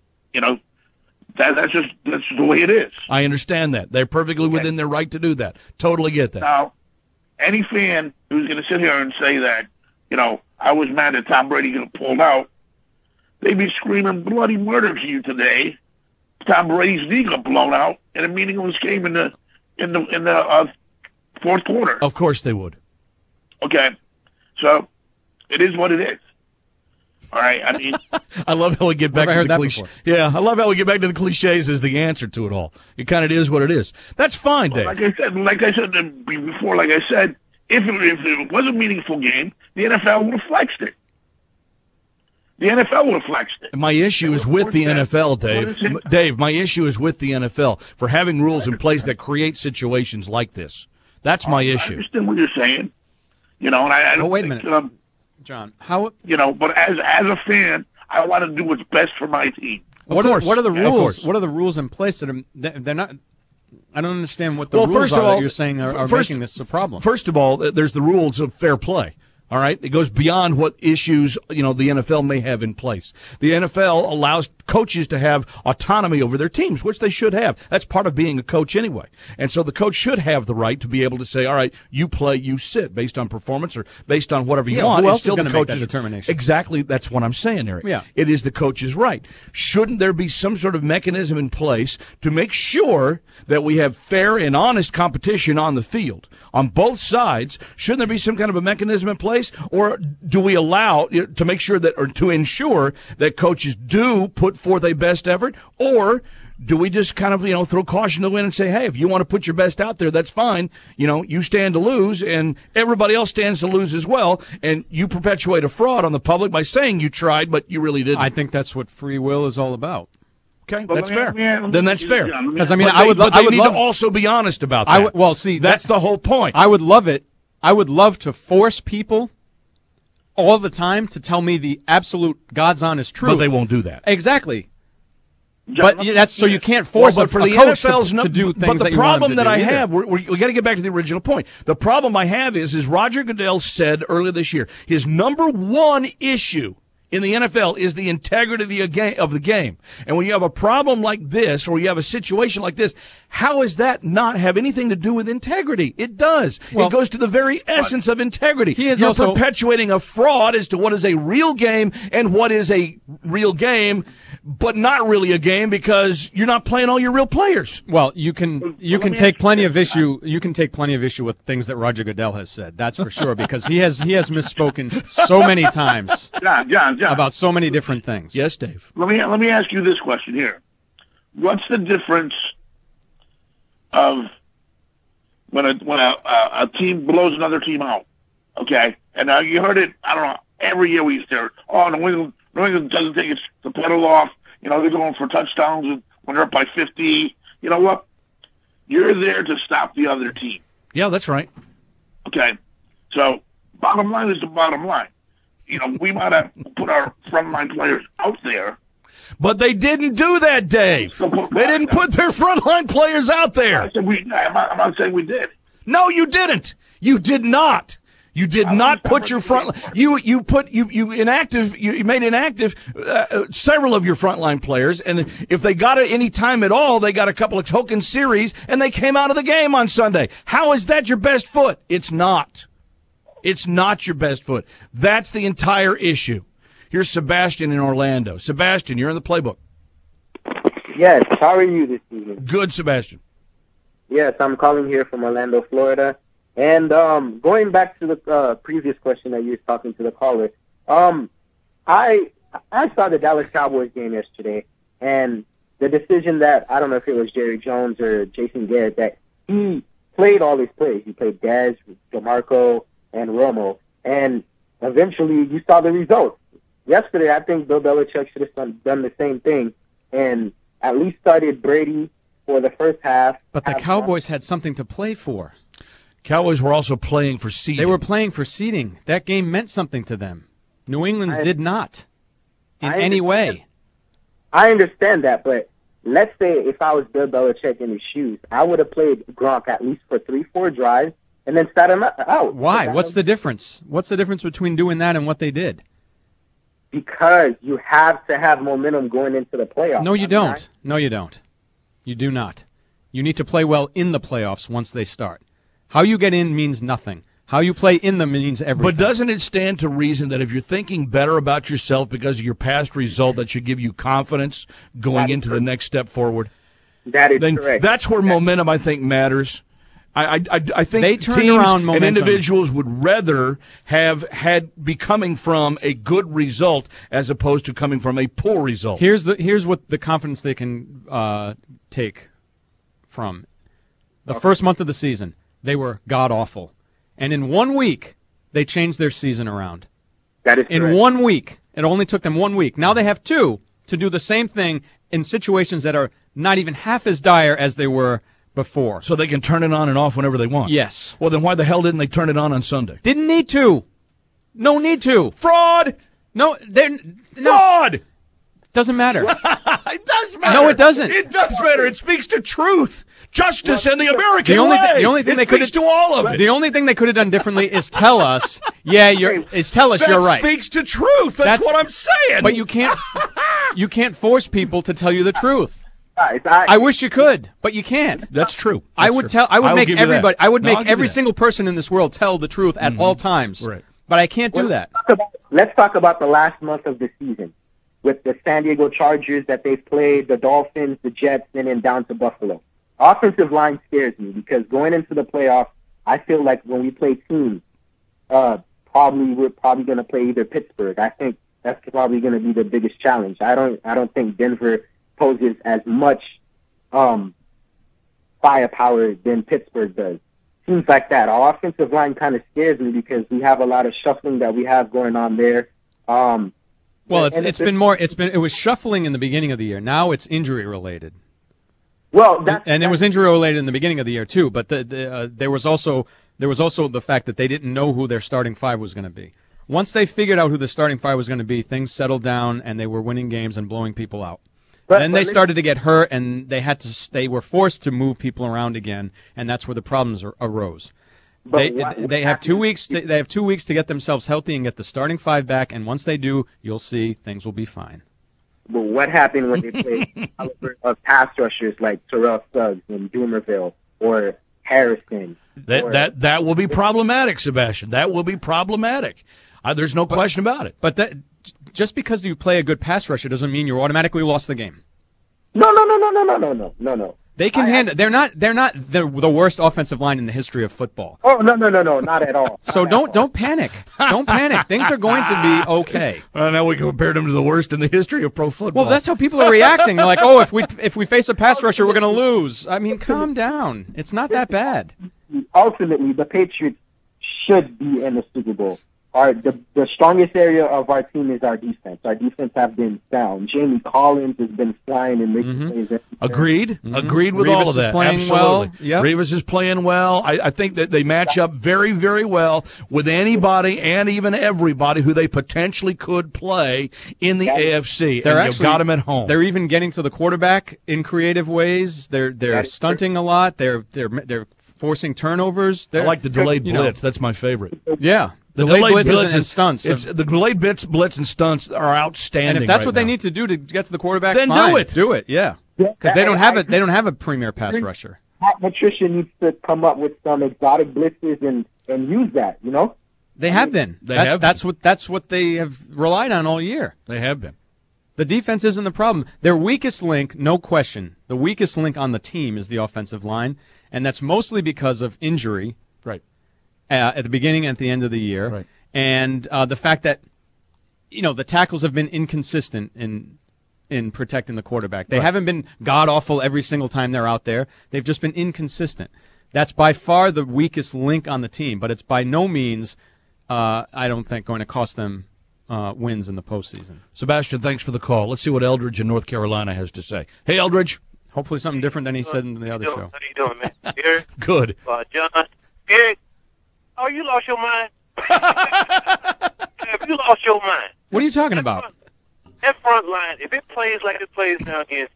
that's the way it is. I understand that. They're perfectly within their right to do that. Totally get that. Now, any fan who's going to sit here and say that, I was mad that Tom Brady got pulled out, they'd be screaming bloody murder to you today. Tom Brady's knee got blown out in a meaningless game in the fourth quarter. Of course they would. Okay, so it is what it is. All right, I mean, I love how we get back to the cliché. Yeah, I love how we get back to the cliches as the answer to it all. It kind of is what it is. That's fine, Dave. Like I said before, if it was a meaningful game, the NFL would have flexed it. The NFL would have flexed it. My issue is with the NFL, Dave. Dave, my issue is with the NFL for having rules in place that create situations like this. That's my issue. I understand what you're saying. And I don't wait a minute. John, how... but as a fan, I want to do what's best for my team. What are the rules? What are the rules in place that they're not... I don't understand what the rules are that you're saying are making this a problem. First of all, there's the rules of fair play. All right, it goes beyond what issues the NFL may have in place. The NFL allows coaches to have autonomy over their teams, which they should have. That's part of being a coach anyway. And so the coach should have the right to be able to say, all right, you play, you sit, based on performance or based on whatever you want. Who else is going to make that determination? Exactly, that's what I'm saying, Eric. Yeah. It is the coach's right. Shouldn't there be some sort of mechanism in place to make sure that we have fair and honest competition on the field? On both sides, shouldn't there be some kind of a mechanism in place? Or do we allow to make sure that, or to ensure that coaches do put forth a best effort? Or do we just kind of, throw caution to the wind and say, hey, if you want to put your best out there, that's fine. You stand to lose and everybody else stands to lose as well. And you perpetuate a fraud on the public by saying you tried, but you really didn't. I think that's what free will is all about. Okay, that's fair. Then that's fair. Because I would love to also be honest about that. That's the whole point. I would love it. I would love to force people all the time to tell me the absolute God's honest truth. But they won't do that. Exactly. But that's so you can't force a coach to do things that you want them to do. But the problem that I have, we got to get back to the original point. The problem I have is Roger Goodell said earlier this year, his number one issue in the NFL is the integrity of the game. And when you have a problem like this, or you have a situation like this, how does that not have anything to do with integrity? It does. It goes to the very essence of integrity. You're perpetuating a fraud as to what is a real game and what is a real game, but not really a game because you're not playing all your real players. Well, you can take plenty of issue. You can take plenty of issue with things that Roger Goodell has said. That's for sure, because he has misspoken so many times. John. About so many different things. Yes, Dave. Let me ask you this question here. What's the difference of when a team blows another team out? Okay, and now you heard it. I don't know. Every year we used to hear, New England doesn't take the pedal off. They're going for touchdowns when they're up by 50. You know what? You're there to stop the other team. Yeah, that's right. Okay, so bottom line is the bottom line. We might have put our frontline players out there. But they didn't do that, Dave. They didn't put their frontline players out there. I'm not saying we did. No, you didn't. You did not. You did not put your front. You made inactive several of your frontline players, and if they got any time at all, they got a couple of token series, and they came out of the game on Sunday. How is that your best foot? It's not. It's not your best foot. That's the entire issue. Here's Sebastian in Orlando. Sebastian, you're in the playbook. Yes, how are you this evening? Good, Sebastian. Yes, I'm calling here from Orlando, Florida. And going back to the previous question that you were talking to the caller, I saw the Dallas Cowboys game yesterday, and the decision that, I don't know if it was Jerry Jones or Jason Garrett, that he played all these plays. He played Dez, DeMarco, and Romo, and eventually you saw the results. yesterday, I think Bill Belichick should have done the same thing and at least started Brady for the first half. But the Cowboys had something to play for. Cowboys were also playing for seeding. They were playing for seeding. That game meant something to them. New England's did not in any way. I understand that, but let's say if I was Bill Belichick in his shoes, I would have played Gronk at least for 3-4 drives and then sat him out. Why? What's the difference? What's the difference between doing that and what they did? Because you have to have momentum going into the playoffs. No, you don't. No, you don't. You do not. You need to play well in the playoffs once they start. How you get in means nothing. How you play in them means everything. But doesn't it stand to reason that if you're thinking better about yourself because of your past result, that should give you confidence going into the next step forward? That is correct. That's where momentum, I think, matters. I think they turned teams around momentum. And individuals would rather be coming from a good result as opposed to coming from a poor result. Here's what the confidence they can take from. The first month of the season, they were god-awful. And in 1 week, they changed their season around. That is correct. In 1 week. It only took them 1 week. Now they have 2 to do the same thing in situations that are not even half as dire as they were before. So they can turn it on and off whenever they want. Yes. Well, then why the hell didn't they turn it on Sunday? Didn't need to. No need to. Fraud! No, fraud! Doesn't matter. It does matter. No, it doesn't. It does matter. It speaks to truth, justice, and the American way. The only thing they speaks to all of it. The only thing they could have done differently is tell us. You're right. That speaks to truth. That's what I'm saying. But you can't force people to tell you the truth. I wish you could, but you can't. That's true. I would make everybody. I would make every single person in this world tell the truth at all times. Right. But I can't do that. Let's talk about the last month of the season with the San Diego Chargers that they've played, the Dolphins, the Jets, and then down to Buffalo. Offensive line scares me because going into the playoffs, I feel like when we play teams, we're probably going to play either Pittsburgh. I think that's probably going to be the biggest challenge. I don't think Denver poses as much firepower than Pittsburgh does. Seems like that. Our offensive line kind of scares me because we have a lot of shuffling that we have going on there. Well, it was shuffling in the beginning of the year. Now it's injury related. Well, it was injury related in the beginning of the year too. But there was also the fact that they didn't know who their starting 5 was going to be. Once they figured out who the starting 5 was going to be, things settled down and they were winning games and blowing people out. Then they started to get hurt and they were forced to move people around again, and that's where the problems arose. They have 2 weeks. They have 2 weeks to get themselves healthy and get the starting 5 back. And once they do, you'll see things will be fine. But what happened when they played caliber of pass rushers like Terrell Suggs and Doomerville or Harrison? That will be problematic, Sebastian. That will be problematic. There's no question about it. But just because you play a good pass rusher doesn't mean you automatically lost the game. No. They can handle. They're not the worst offensive line in the history of football. Oh no, not at all. So don't panic. Don't panic. Things are going to be okay. Now we compared them to the worst in the history of pro football. Well, that's how people are reacting. They're like, oh, if we face a pass rusher, we're going to lose. I mean, calm down. It's not that bad. Ultimately, the Patriots should be in the Super Bowl. The strongest area of our team is our defense. Our defense have been sound. Jamie Collins has been flying and making plays. Agreed. Agreed with Revis all of that. Is playing Absolutely. Well. Yep. Revis is playing well. I think that they match up very, very well with anybody and even everybody who they potentially could play in the AFC. They've got them at home. They're even getting to the quarterback in creative ways. They're stunting a lot. They're forcing turnovers. I like the delayed blitz. That's my favorite. Yeah. The delayed blitz and stunts. The delayed blitz and stunts are outstanding. And if that's what they need to do to get to the quarterback, then fine. do it. Yeah. Because they don't have it. They don't have a premier pass rusher. Pat Patricia needs to come up with some exotic blitzes and use that. You know. They have been. That's what they have relied on all year. They have been. The defense isn't the problem. Their weakest link, no question, the weakest link on the team is the offensive line, and that's mostly because of injury. Right. At the beginning and at the end of the year, right. And the fact that the tackles have been inconsistent in protecting the quarterback. They haven't been god awful every single time they're out there. They've just been inconsistent. That's by far the weakest link on the team, but it's by no means, I don't think, going to cost them wins in the postseason. Sebastian, thanks for the call. Let's see what Eldridge in North Carolina has to say. Hey, Eldridge. Hopefully something different than he said in the other show. How you doing, man? Eric? Good. John? Eric? Oh, you lost your mind? Have you lost your mind? What are you talking about? That front line, if it plays like it plays now against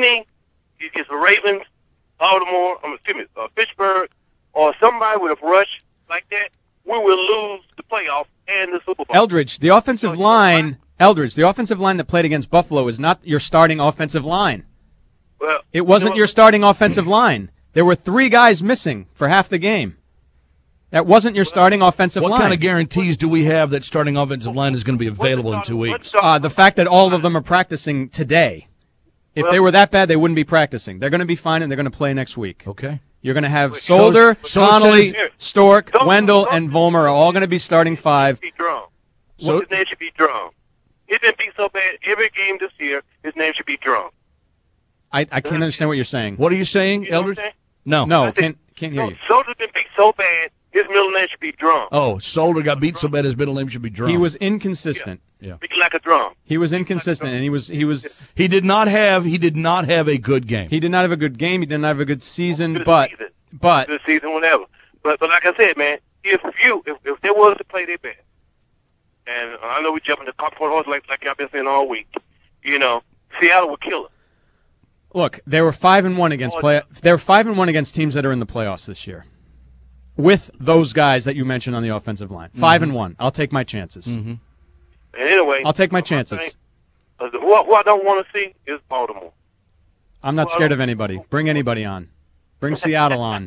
the Ravens, Baltimore, Pittsburgh, or somebody with a rush like that, we will lose the playoff and the Super Bowl. Eldridge, the offensive line that played against Buffalo is not your starting offensive line. Well, it wasn't your starting offensive line. There were 3 guys missing for half the game. That wasn't your starting offensive line. What kind of guarantees do we have that starting offensive line is going to be available in 2 weeks? The fact that all of them are practicing today. If they were that bad, they wouldn't be practicing. They're going to be fine, and they're going to play next week. Okay. You're going to have Solder, Connolly, Stork, Wendell, and Vollmer are all going to be starting 5. So his name should be drawn. He's been beat so bad every game this year, his name should be drawn. I can't understand what you're saying. What are you saying, Eldridge? No, can't hear you. Solder's been beat so bad, his middle name should be drawn. Oh, Solder got beat so bad his middle name should be drawn. He was inconsistent. Yeah. Speak like a drum. He was inconsistent, and He did not have a good game. He did not have a good game. He did not have a good season. Good season, whatever. But like I said, man, if there was to play their best, and I know we jumping the cart horse like y'all been saying all week, Seattle would kill us. Look, they were 5-1 against They were 5-1 against teams that are in the playoffs this year, with those guys that you mentioned on the offensive line. 5-1. I'll take my chances. Mm-hmm. And anyway, I'll take my chances. Who I don't want to see is Baltimore. I'm not scared of anybody. Bring anybody on. Bring Seattle on.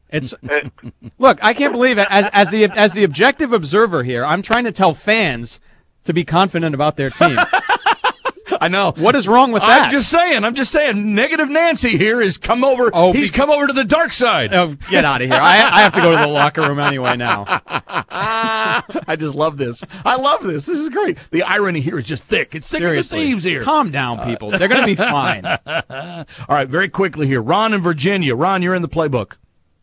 Look, I can't believe it. As the objective observer here, I'm trying to tell fans to be confident about their team. I know. What is wrong with that? I'm just saying. Negative Nancy here has come over. He's come over to the dark side. Oh, get out of here. I have to go to the locker room anyway now. I just love this. I love this. This is great. The irony here is just thick. It's thicker than thieves here. Calm down, people. They're going to be fine. All right, very quickly here. Ron in Virginia. Ron, you're in the playbook.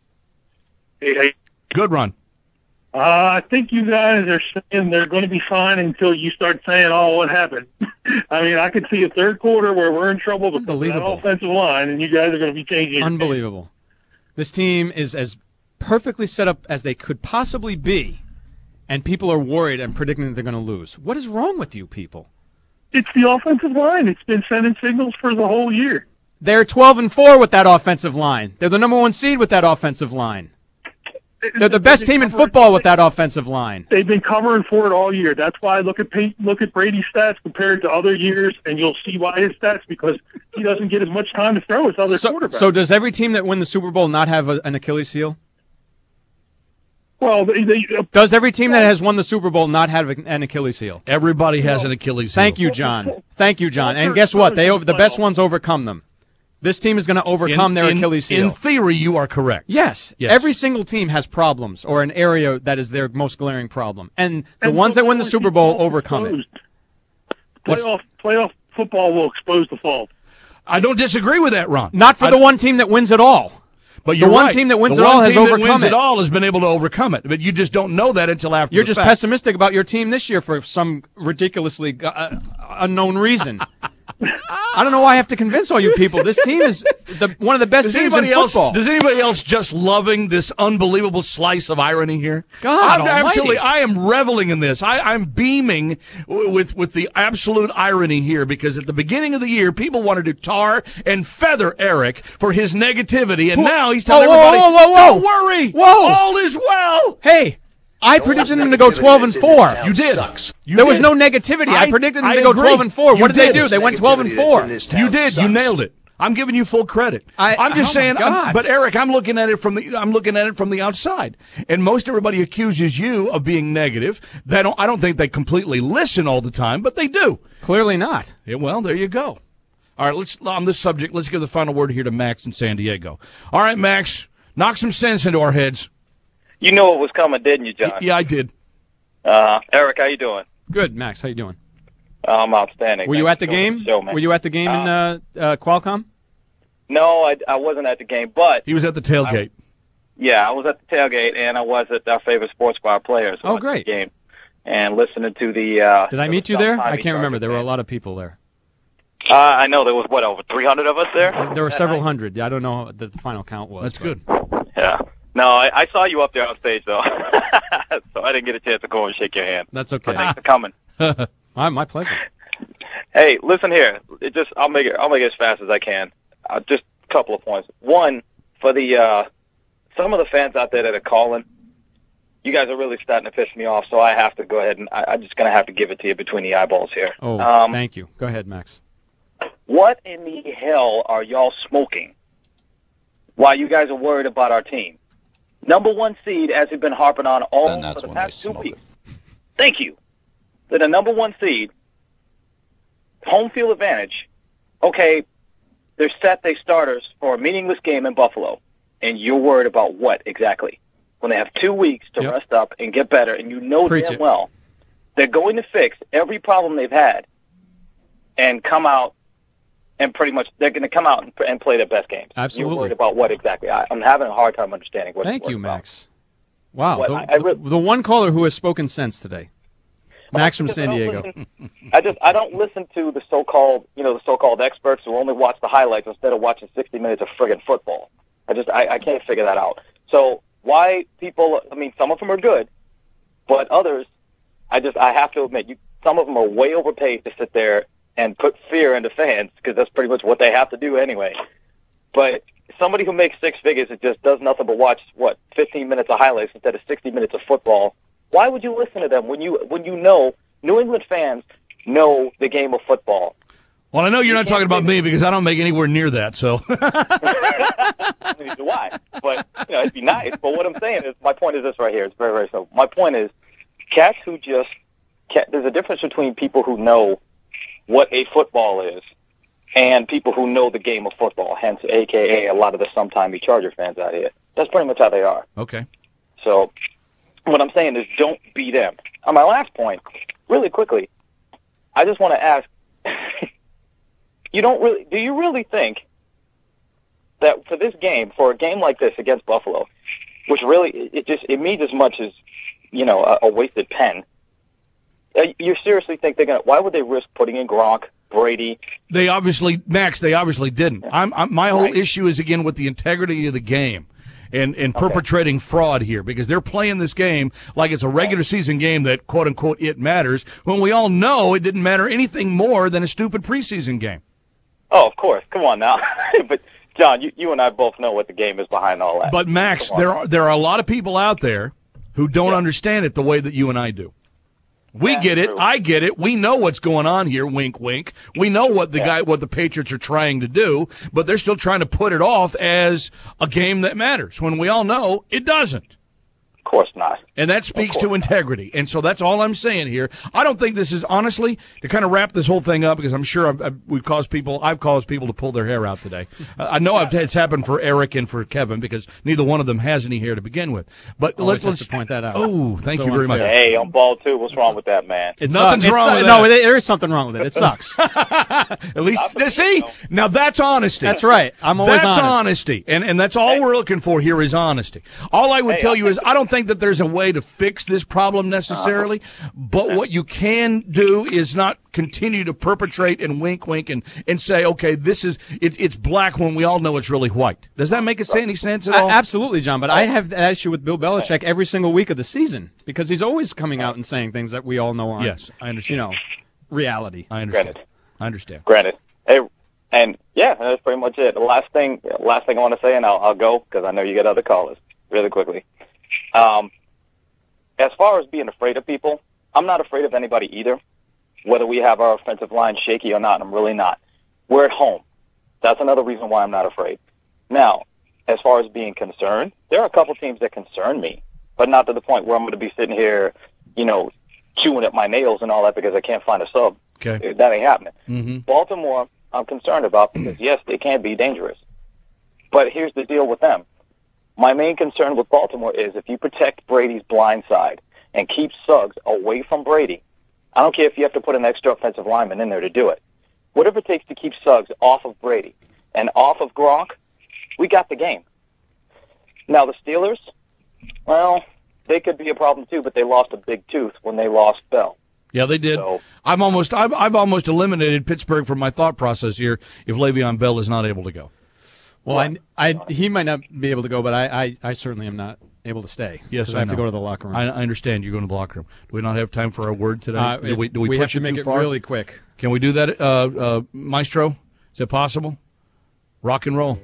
Hey. Good, Ron. I think you guys are saying they're going to be fine until you start saying, what happened? I mean, I could see a third quarter where we're in trouble with that offensive line, and you guys are going to be changing. Unbelievable. This team is as perfectly set up as they could possibly be, and people are worried and predicting that they're going to lose. What is wrong with you people? It's the offensive line. It's been sending signals for the whole year. They're 12-4 with that offensive line. They're the number 1 seed with that offensive line. They're the best team in football with that offensive line. They've been covering for it all year. That's why I look at Brady's stats compared to other years, and you'll see why his stats, because he doesn't get as much time to throw as other quarterbacks. So does every team that win the Super Bowl not have an Achilles heel? Well, does every team that has won the Super Bowl not have an Achilles heel? Everybody has an Achilles heel. Thank you, John. Thank you, John. And guess what? The best ones overcome them. This team is going to overcome their Achilles heel. In theory, you are correct. Yes. Every single team has problems or an area that is their most glaring problem. And the ones that win the Super Bowl overcome it. Playoff football will expose the fault. I don't disagree with that, Ron. Not for the one team that wins it all. But you're the one right. team that wins it all has overcome it. The one team that wins it all has been able to overcome it. But you just don't know that until after You're the just fact. pessimistic about your team this year for some ridiculously unknown reason. I don't know why I have to convince all you people. This team is one of the best teams in football. Does anybody else just loving this unbelievable slice of irony here? God Absolutely, I am reveling in this. I'm beaming with the absolute irony here, because at the beginning of the year, people wanted to tar and feather Eric for his negativity, and now he's telling everybody, don't worry, all is well. Hey. I predicted them to go 12-4. You did. There was no negativity. I predicted them to go 12-4. What did they do? They went 12-4. You did. You nailed it. I'm giving you full credit. I'm just saying. But Eric, I'm looking at it from the outside, and most everybody accuses you of being negative. I don't think they completely listen all the time, but they do. Clearly not. Yeah, well, there you go. All right, on this subject, let's give the final word here to Max in San Diego. All right, Max, knock some sense into our heads. You know it was coming, didn't you, John? Yeah, I did. Eric, how you doing? Good, Max. How you doing? I'm outstanding. Were you at the game? Were you at the game in Qualcomm? No, I wasn't at the game, but he was at the tailgate. I was at the tailgate, and I was at our favorite sports bar players. Oh, great! Game, and listening to the. Did I meet you there? I can't remember. There were a lot of people there. I know there was over 300 of us there. There were several hundred. I don't know what the final count was. That's good. Yeah. No, I saw you up there on stage though, so I didn't get a chance to go and shake your hand. That's okay. But thanks for coming. My pleasure. Hey, listen here. I'll make it as fast as I can. Just a couple of points. One, for the some of the fans out there that are calling, you guys are really starting to piss me off. So I have to go ahead and I'm just going to have to give it to you between the eyeballs here. Oh, thank you. Go ahead, Max. What in the hell are y'all smoking while you guys are worried about our team? Number 1 seed, as we've been harping on all for the past 2 weeks. Thank you. They're the number 1 seed. Home field advantage. Okay, they're set their starters for a meaningless game in Buffalo. And you're worried about what exactly? When they have 2 weeks to rest up and get better, and you know damn well they're going to fix every problem they've had and come out and pretty much they're going to come out and play their best games. Absolutely. You're worried about what exactly? I'm having a hard time understanding what. Thank you, about. Max. Wow, the one caller who has spoken sense today, Max from San Diego. I don't listen to the so-called experts who only watch the highlights instead of watching 60 minutes of friggin' football. I can't figure that out. So why people? I mean, some of them are good, but others, I have to admit, some of them are way overpaid to sit there and put fear into fans, because that's pretty much what they have to do anyway. But somebody who makes 6 figures and just does nothing but watch 15 minutes of highlights instead of 60 minutes of football. Why would you listen to them when you know New England fans know the game of football? Well, I know you're not talking about me because I don't make anywhere near that. So. Neither do I. But it'd be nice. But what I'm saying is, my point is this right here. It's very, very simple. My point is, there's a difference between people who know what a football is and people who know the game of football, hence a.k.a. a lot of the sometime Charger fans out here. That's pretty much how they are. Okay. So what I'm saying is, don't be them. On my last point, really quickly, I just want to ask, do you really think that for this game, for a game like this against Buffalo, which really, it means as much as, a wasted pen, you seriously think why would they risk putting in Gronk, Brady? They obviously didn't. My whole issue is, again, with the integrity of the game and perpetrating fraud here, because they're playing this game like it's a regular season game that, quote unquote, it matters, when we all know it didn't matter anything more than a stupid preseason game. Oh, of course. Come on now. But John, you and I both know what the game is behind all that. But Max, there are a lot of people out there who don't understand it the way that you and I do. We get it. True. I get it. We know what's going on here. Wink, wink. We know what the Patriots are trying to do, but they're still trying to put it off as a game that matters when we all know it doesn't. Of course not. And that speaks to integrity. And so that's all I'm saying here. I don't think this is, honestly, to kind of wrap this whole thing up, because I'm sure I've caused people to pull their hair out today. I know it's happened for Eric and for Kevin, because neither one of them has any hair to begin with. But let's point that out. Oh, thank you very much. Hey, I'm bald too. What's wrong with that, man? Nothing's wrong with that. No, there is something wrong with it. It sucks. At least, see, now that's honesty. That's right. I'm always honest. That's honesty. And that's all we're looking for here is honesty. All I would tell you is, I don't think that there's a way to fix this problem necessarily, but what you can do is not continue to perpetrate and wink and say, okay, it's black when we all know it's really white. Does that make any sense at all? Absolutely, John, but I have that issue with Bill Belichick every single week of the season, because he's always coming out and saying things that we all know aren't. Yes, I understand. Reality. I understand. Granted. Hey, and that's pretty much it. The last thing I want to say, and I'll go because I know you get other callers really quickly. As far as being afraid of people, I'm not afraid of anybody either, whether we have our offensive line shaky or not. I'm really not. We're at home. That's another reason why I'm not afraid. Now, as far as being concerned, there are a couple teams that concern me, but not to the point where I'm going to be sitting here, chewing at my nails and all that because I can't find a sub. Okay. That ain't happening. Mm-hmm. Baltimore, I'm concerned about because, yes, they can be dangerous. But here's the deal with them. My main concern with Baltimore is if you protect Brady's blind side and keep Suggs away from Brady, I don't care if you have to put an extra offensive lineman in there to do it. Whatever it takes to keep Suggs off of Brady and off of Gronk, we got the game. Now, the Steelers, well, they could be a problem too, but they lost a big tooth when they lost Bell. Yeah, they did. So, I've almost eliminated Pittsburgh from my thought process here if Le'Veon Bell is not able to go. Well, he might not be able to go, but I certainly am not able to stay. Yes, I have to go to the locker room. I understand you're going to the locker room. Do we not have time for a word today? Do we we push have to it make too it far? really quick. Can we do that, Maestro? Is it possible? Rock and roll.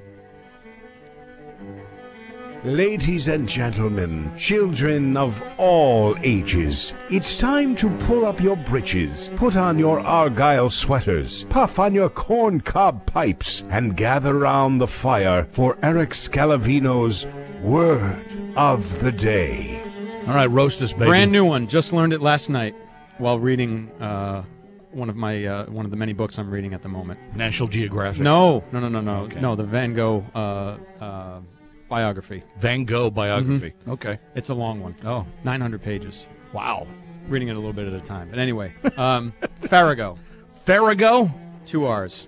Ladies and gentlemen, children of all ages, it's time to pull up your breeches, put on your Argyle sweaters, puff on your corncob pipes, and gather round the fire for Eric Scalavino's Word of the Day. All right, roast us, baby. Brand new one. Just learned it last night while reading one of the many books I'm reading at the moment. National Geographic? No. Okay. No, the Van Gogh biography. Van Gogh biography. Mm-hmm. Okay. It's a long one. Oh. 900 pages. Wow. Reading it a little bit at a time. But anyway, Farrago. Farrago? 2 R's.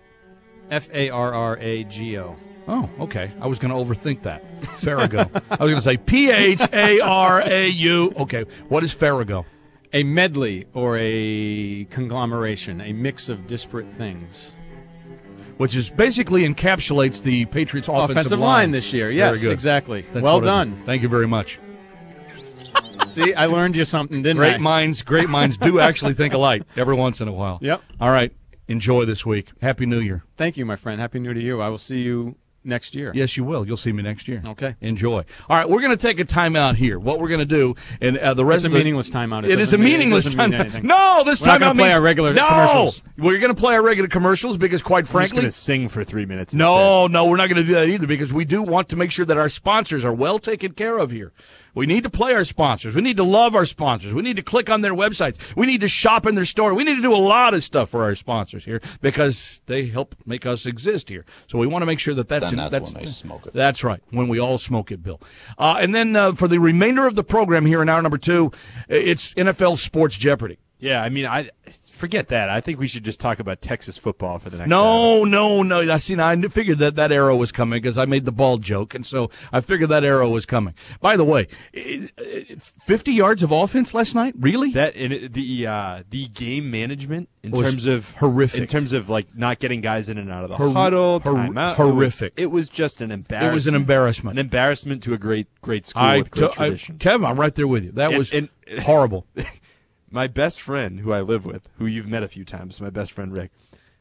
Farrago. Oh, okay. I was going to overthink that. Farrago. I was going to say Pharau. Okay. What is Farrago? A medley or a conglomeration, a mix of disparate things. Which is basically encapsulates the Patriots' offensive line this year. Yes, very good. Exactly. That's well done. Thank you very much. See, I learned you something, didn't I? Great minds do actually think alike every once in a while. Yep. All right. Enjoy this week. Happy New Year. Thank you, my friend. Happy New Year to you. I will see you next year. Yes, you will. You'll see me next year. Okay. Enjoy. All right, we're going to take a timeout here. What we're going to do, and the rest it's a meaningless timeout. It is a meaningless timeout. No, this timeout means... We're not going to play our regular commercials. We're going to play our regular commercials because, quite frankly... I'm just going to sing for 3 minutes No, we're not going to do that either because we do want to make sure that our sponsors are well taken care of here. We need to play our sponsors. We need to love our sponsors. We need to click on their websites. We need to shop in their store. We need to do a lot of stuff for our sponsors here because they help make us exist here. So we want to make sure that that's when they smoke it. That's right, when we all smoke it, Bill. And then for the remainder of the program here in hour number 2, it's NFL Sports Jeopardy. Yeah, I mean, I forget that. I think we should just talk about Texas football for the next No. I figured that arrow was coming because I made the ball joke, and so I figured that arrow was coming. By the way, 50 yards of offense last night? Really? The game management in was terms of horrific. In terms of like not getting guys in and out of the huddle, timeout. Horrific. It was just an embarrassment. It was an embarrassment. An embarrassment to a great school with great tradition. Kevin, I'm right there with you. That was horrible. My best friend, who I live with, who you've met a few times, my best friend Rick,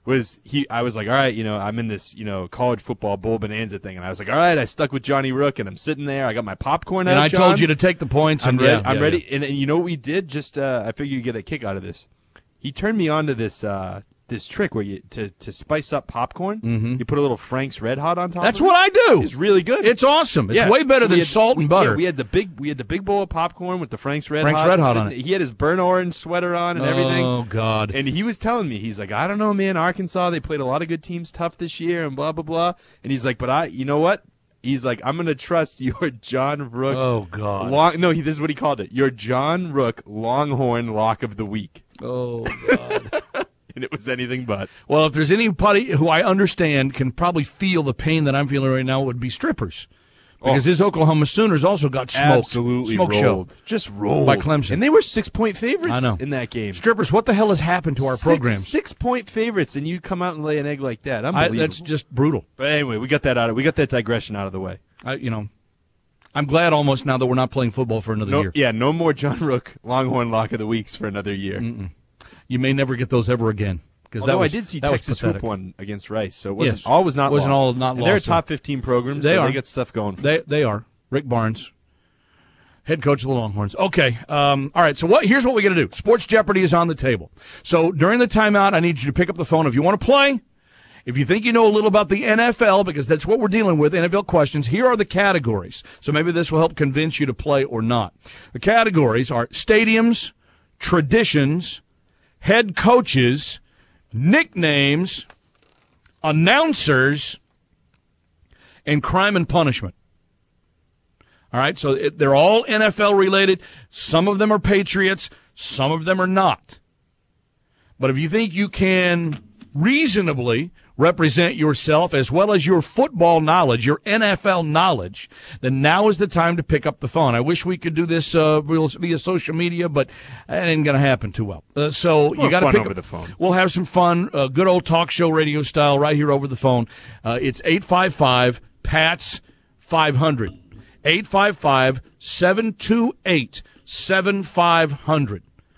I was like, all right, I'm in this, college football bowl bonanza thing, and I was like, all right, I stuck with Johnny Rook, and I'm sitting there, I got my popcorn out, and I John. told you to take the points. I'm ready. And you know what we did? Just I figured you'd get a kick out of this. He turned me on to this trick where you to spice up popcorn, you put a little Frank's Red Hot on top. That's of it. what I do. It's really good. It's awesome. It's way better than salt and butter. Yeah, we had the big bowl of popcorn with the Frank's Red Hot on it. He had his burnt orange sweater on and everything. Oh God! And he was telling me, he's like, I don't know, man. Arkansas, they played a lot of good teams tough this year, and blah blah blah. And he's like, but you know what? He's like, I'm gonna trust your John Rook. Oh God! This is what he called it. Your John Rook Longhorn Lock of the Week. Oh God! And it was anything but. Well, if there's anybody who I understand can probably feel the pain that I'm feeling right now, it would be strippers. Because his Oklahoma Sooners also got smoked. Absolutely rolled. Show. Just rolled. By Clemson. And they were 6-point favorites I know. in that game. Strippers, what the hell has happened to our programs? 6-point favorites, and you come out and lay an egg like that. Unbelievable. That's just brutal. But anyway, we got that digression out of the way. I'm glad almost now that we're not playing football for another year. Yeah, no more John Rook Longhorn Lock of the Weeks for another year. You may never get those ever again. Although I did see Texas hoop one against Rice, so it wasn't all was not wasn't lost. All not lost. They're a top 15 program, so they got stuff going. They are. Rick Barnes, head coach of the Longhorns. Okay, all right. So here's what we're gonna do. Sports Jeopardy is on the table. So during the timeout, I need you to pick up the phone if you want to play. If you think you know a little about the NFL, because that's what we're dealing with, NFL questions, here are the categories. So maybe this will help convince you to play or not. The categories are stadiums, traditions, head coaches, nicknames, announcers, and crime and punishment. All right, so they're all NFL related. Some of them are Patriots, some of them are not. But if you think you can reasonably represent yourself as well as your football knowledge, your NFL knowledge, then now is the time to pick up the phone. I wish we could do this via social media, but it ain't going to happen too well. So you got to pick over the phone. We'll have some fun, good old talk show radio style right here over the phone. It's 855-PATS-500. 855-728-7500.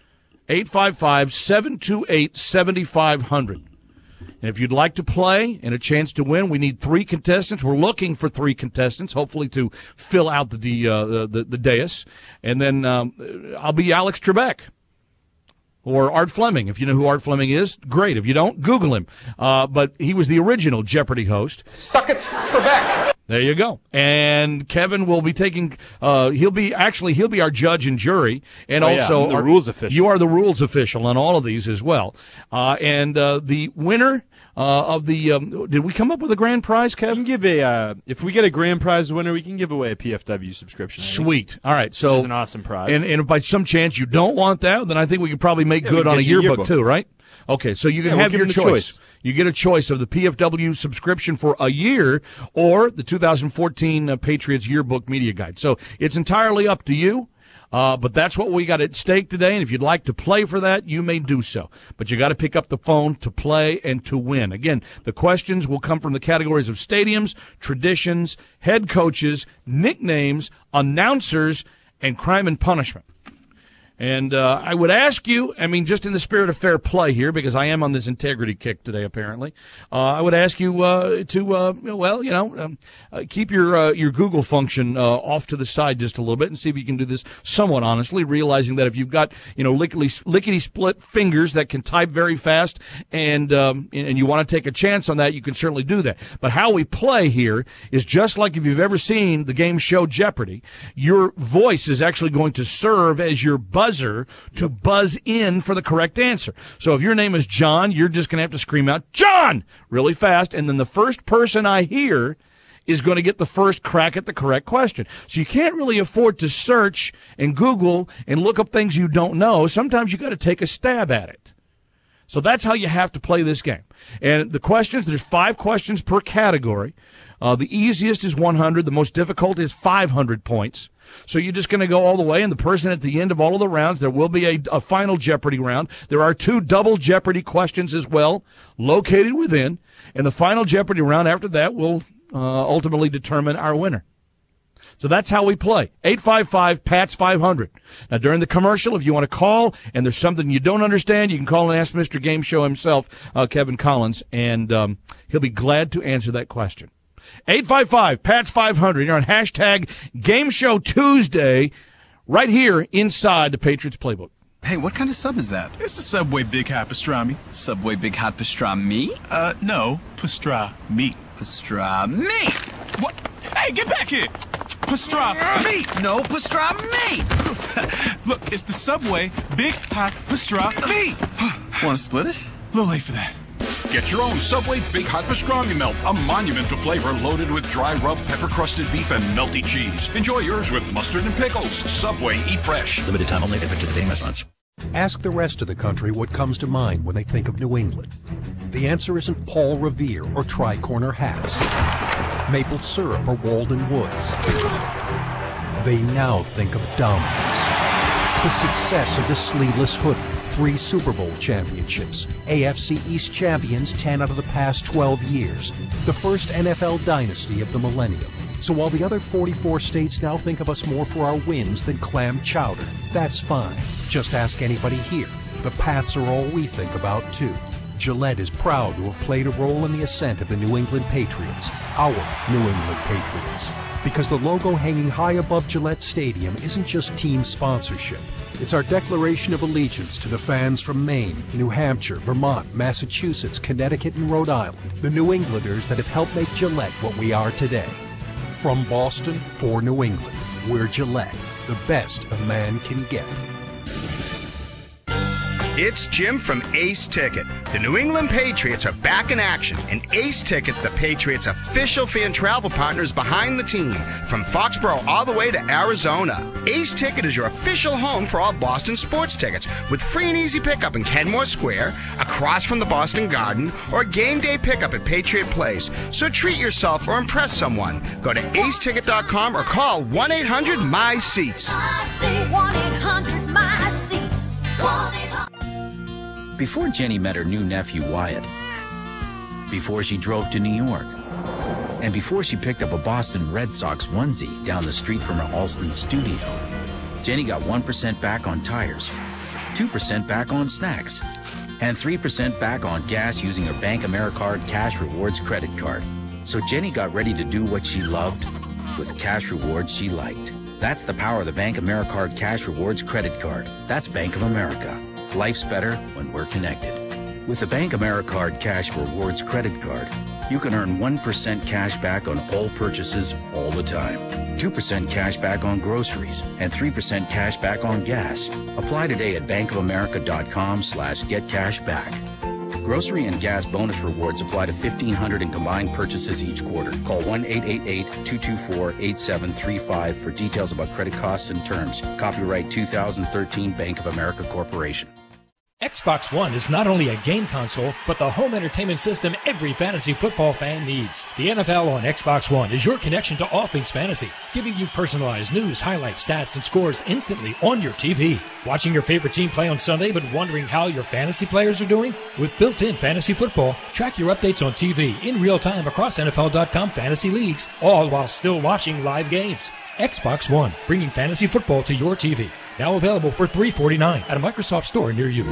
855-728-7500. And if you'd like to play and a chance to win, we need 3 contestants. We're looking for 3 contestants, hopefully to fill out the dais. And then I'll be Alex Trebek or Art Fleming. If you know who Art Fleming is, great. If you don't, Google him. But he was the original Jeopardy host. Suck it, Trebek. There you go. And Kevin will be taking, he'll be our judge and jury. And also, the rules official. You are the rules official on all of these as well. And the winner of the, did we come up with a grand prize, Kevin? We can give if we get a grand prize winner, we can give away a PFW subscription. Sweet. All right. So, which is an awesome prize. And if by some chance you don't want that, then I think we could probably make good on a yearbook too, right? Okay, so you can have your choice. You get a choice of the PFW subscription for a year or the 2014 Patriots Yearbook Media Guide. So it's entirely up to you, but that's what we got at stake today, and if you'd like to play for that, you may do so. But you got to pick up the phone to play and to win. Again, the questions will come from the categories of stadiums, traditions, head coaches, nicknames, announcers, and crime and punishment. And I would ask you, I mean, just in the spirit of fair play here, because I am on this integrity kick today, apparently, I would ask you to keep your Google function off to the side just a little bit and see if you can do this somewhat honestly, realizing that if you've got, lickety-split fingers that can type very fast and you want to take a chance on that, you can certainly do that. But how we play here is just like if you've ever seen the game show Jeopardy, your voice is actually going to serve as your buzzer to buzz in for the correct answer. So if your name is John, you're just going to have to scream out, John, really fast, and then the first person I hear is going to get the first crack at the correct question. So you can't really afford to search and Google and look up things you don't know. Sometimes you got to take a stab at it. So that's how you have to play this game. And the questions, there's 5 questions per category. The easiest is 100. The most difficult is 500 points. So you're just going to go all the way, and the person at the end of all of the rounds, there will be a final Jeopardy round. There are 2 double Jeopardy questions as well, located within, and the final Jeopardy round after that will ultimately determine our winner. So that's how we play. 855-PATS-500. Now, during the commercial, if you want to call and there's something you don't understand, you can call and ask Mr. Game Show himself, Kevin Collins, and he'll be glad to answer that question. 855-PATS-500. You're on hashtag Game Show Tuesday right here inside the Patriots Playbook. Hey, what kind of sub is that? It's the Subway Big Hot Pastrami. Subway Big Hot Pastrami? No, pastrami. Pastrami. What? Hey, get back here! Pastrami. No, pastrami. Look, it's the Subway Big Hot Pastrami. Want to split it? A little late for that. Get your own Subway Big Hot Pastrami Melt, a monument to flavor loaded with dry rub, pepper-crusted beef, and melty cheese. Enjoy yours with mustard and pickles. Subway, eat fresh. Limited time only at participating restaurants. Ask the rest of the country what comes to mind when they think of New England. The answer isn't Paul Revere or tri-corner hats, maple syrup or Walden Woods. They now think of dominance. The success of the sleeveless hoodie, 3 Super Bowl championships, AFC East champions 10 out of the past 12 years, the first NFL dynasty of the millennium. So while the other 44 states now think of us more for our wins than clam chowder, that's fine. Just ask anybody here. The Pats are all we think about, too. Gillette is proud to have played a role in the ascent of the New England Patriots, our New England Patriots. Because the logo hanging high above Gillette Stadium isn't just team sponsorship. It's our declaration of allegiance to the fans from Maine, New Hampshire, Vermont, Massachusetts, Connecticut, and Rhode Island, the New Englanders that have helped make Gillette what we are today. From Boston for New England, we're Gillette, the best a man can get. It's Jim from Ace Ticket. The New England Patriots are back in action, and Ace Ticket, the Patriots' official fan travel partner, is behind the team from Foxborough all the way to Arizona. Ace Ticket is your official home for all Boston sports tickets with free and easy pickup in Kenmore Square, across from the Boston Garden, or game day pickup at Patriot Place. So treat yourself or impress someone. Go to aceticket.com or call 1-800-MY-SEATS. I say 1-800-MY-SEATS. 1-800. Before Jenny met her new nephew Wyatt, before she drove to New York, and before she picked up a Boston Red Sox onesie down the street from her Alston studio, Jenny got 1% back on tires, 2% back on snacks, and 3% back on gas using her Bank AmeriCard Cash Rewards credit card. So Jenny got ready to do what she loved with cash rewards she liked. That's the power of the Bank AmeriCard Cash Rewards credit card. That's Bank of America. Life's better when we're connected. With the Bank AmeriCard Cash Rewards credit card, you can earn 1% cash back on all purchases all the time, 2% cash back on groceries, and 3% cash back on gas. Apply today at bankofamerica.com/getcashback. Grocery and gas bonus rewards apply to 1,500 in combined purchases each quarter. Call 1-888-224-8735 for details about credit costs and terms. Copyright 2013 Bank of America Corporation. Xbox One is not only a game console, but the home entertainment system every fantasy football fan needs. The NFL on Xbox One is your connection to all things fantasy, giving you personalized news, highlights, stats, and scores instantly on your TV. Watching your favorite team play on Sunday but wondering how your fantasy players are doing? With built-in fantasy football, track your updates on TV in real time across NFL.com fantasy leagues, all while still watching live games. Xbox One, bringing fantasy football to your TV. Now available for $349 at a Microsoft store near you.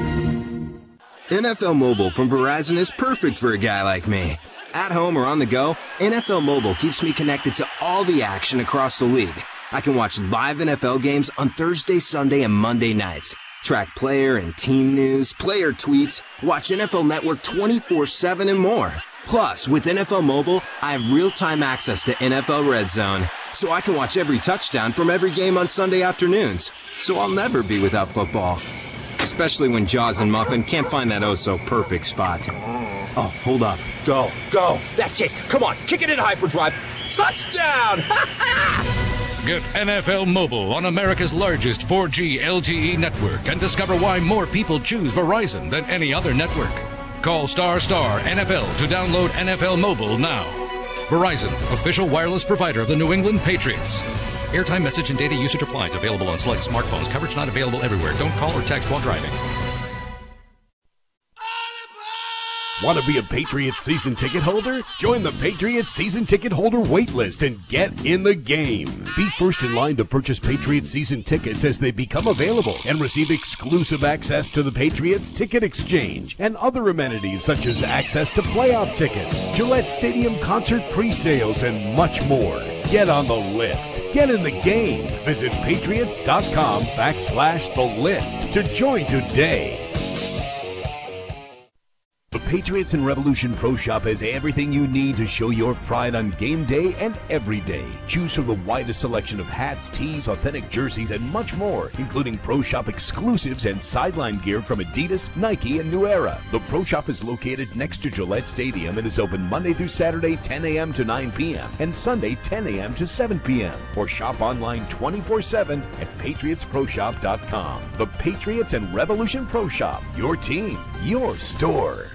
NFL Mobile from Verizon is perfect for a guy like me. At home or on the go, NFL Mobile keeps me connected to all the action across the league. I can watch live NFL games on Thursday, Sunday, and Monday nights. Track player and team news, player tweets, watch NFL Network 24/7 and more. Plus, with NFL Mobile, I have real-time access to NFL Red Zone, so I can watch every touchdown from every game on Sunday afternoons. So I'll never be without football. Especially when Jaws and Muffin can't find that oh-so-perfect spot. Oh, hold up. Go. That's it. Come on, kick it in hyperdrive. Touchdown! Get NFL Mobile on America's largest 4G LTE network and discover why more people choose Verizon than any other network. Call ** NFL to download NFL Mobile now. Verizon, official wireless provider of the New England Patriots. Airtime, message, and data usage applies. Available on select smartphones. Coverage not available everywhere. Don't call or text while driving. Want to be a Patriots season ticket holder? Join the Patriots season ticket holder waitlist and get in the game. Be first in line to purchase Patriots season tickets as they become available and receive exclusive access to the Patriots Ticket Exchange and other amenities such as access to playoff tickets, Gillette Stadium concert pre-sales, and much more. Get on the list. Get in the game. Visit patriots.com/the list to join today. The Patriots and Revolution Pro Shop has everything you need to show your pride on game day and every day. Choose from the widest selection of hats, tees, authentic jerseys, and much more, including Pro Shop exclusives and sideline gear from Adidas, Nike, and New Era. The Pro Shop is located next to Gillette Stadium and is open Monday through Saturday, 10 a.m. to 9 p.m. and Sunday, 10 a.m. to 7 p.m. Or shop online 24/7 at PatriotsProShop.com. The Patriots and Revolution Pro Shop. Your team, your store.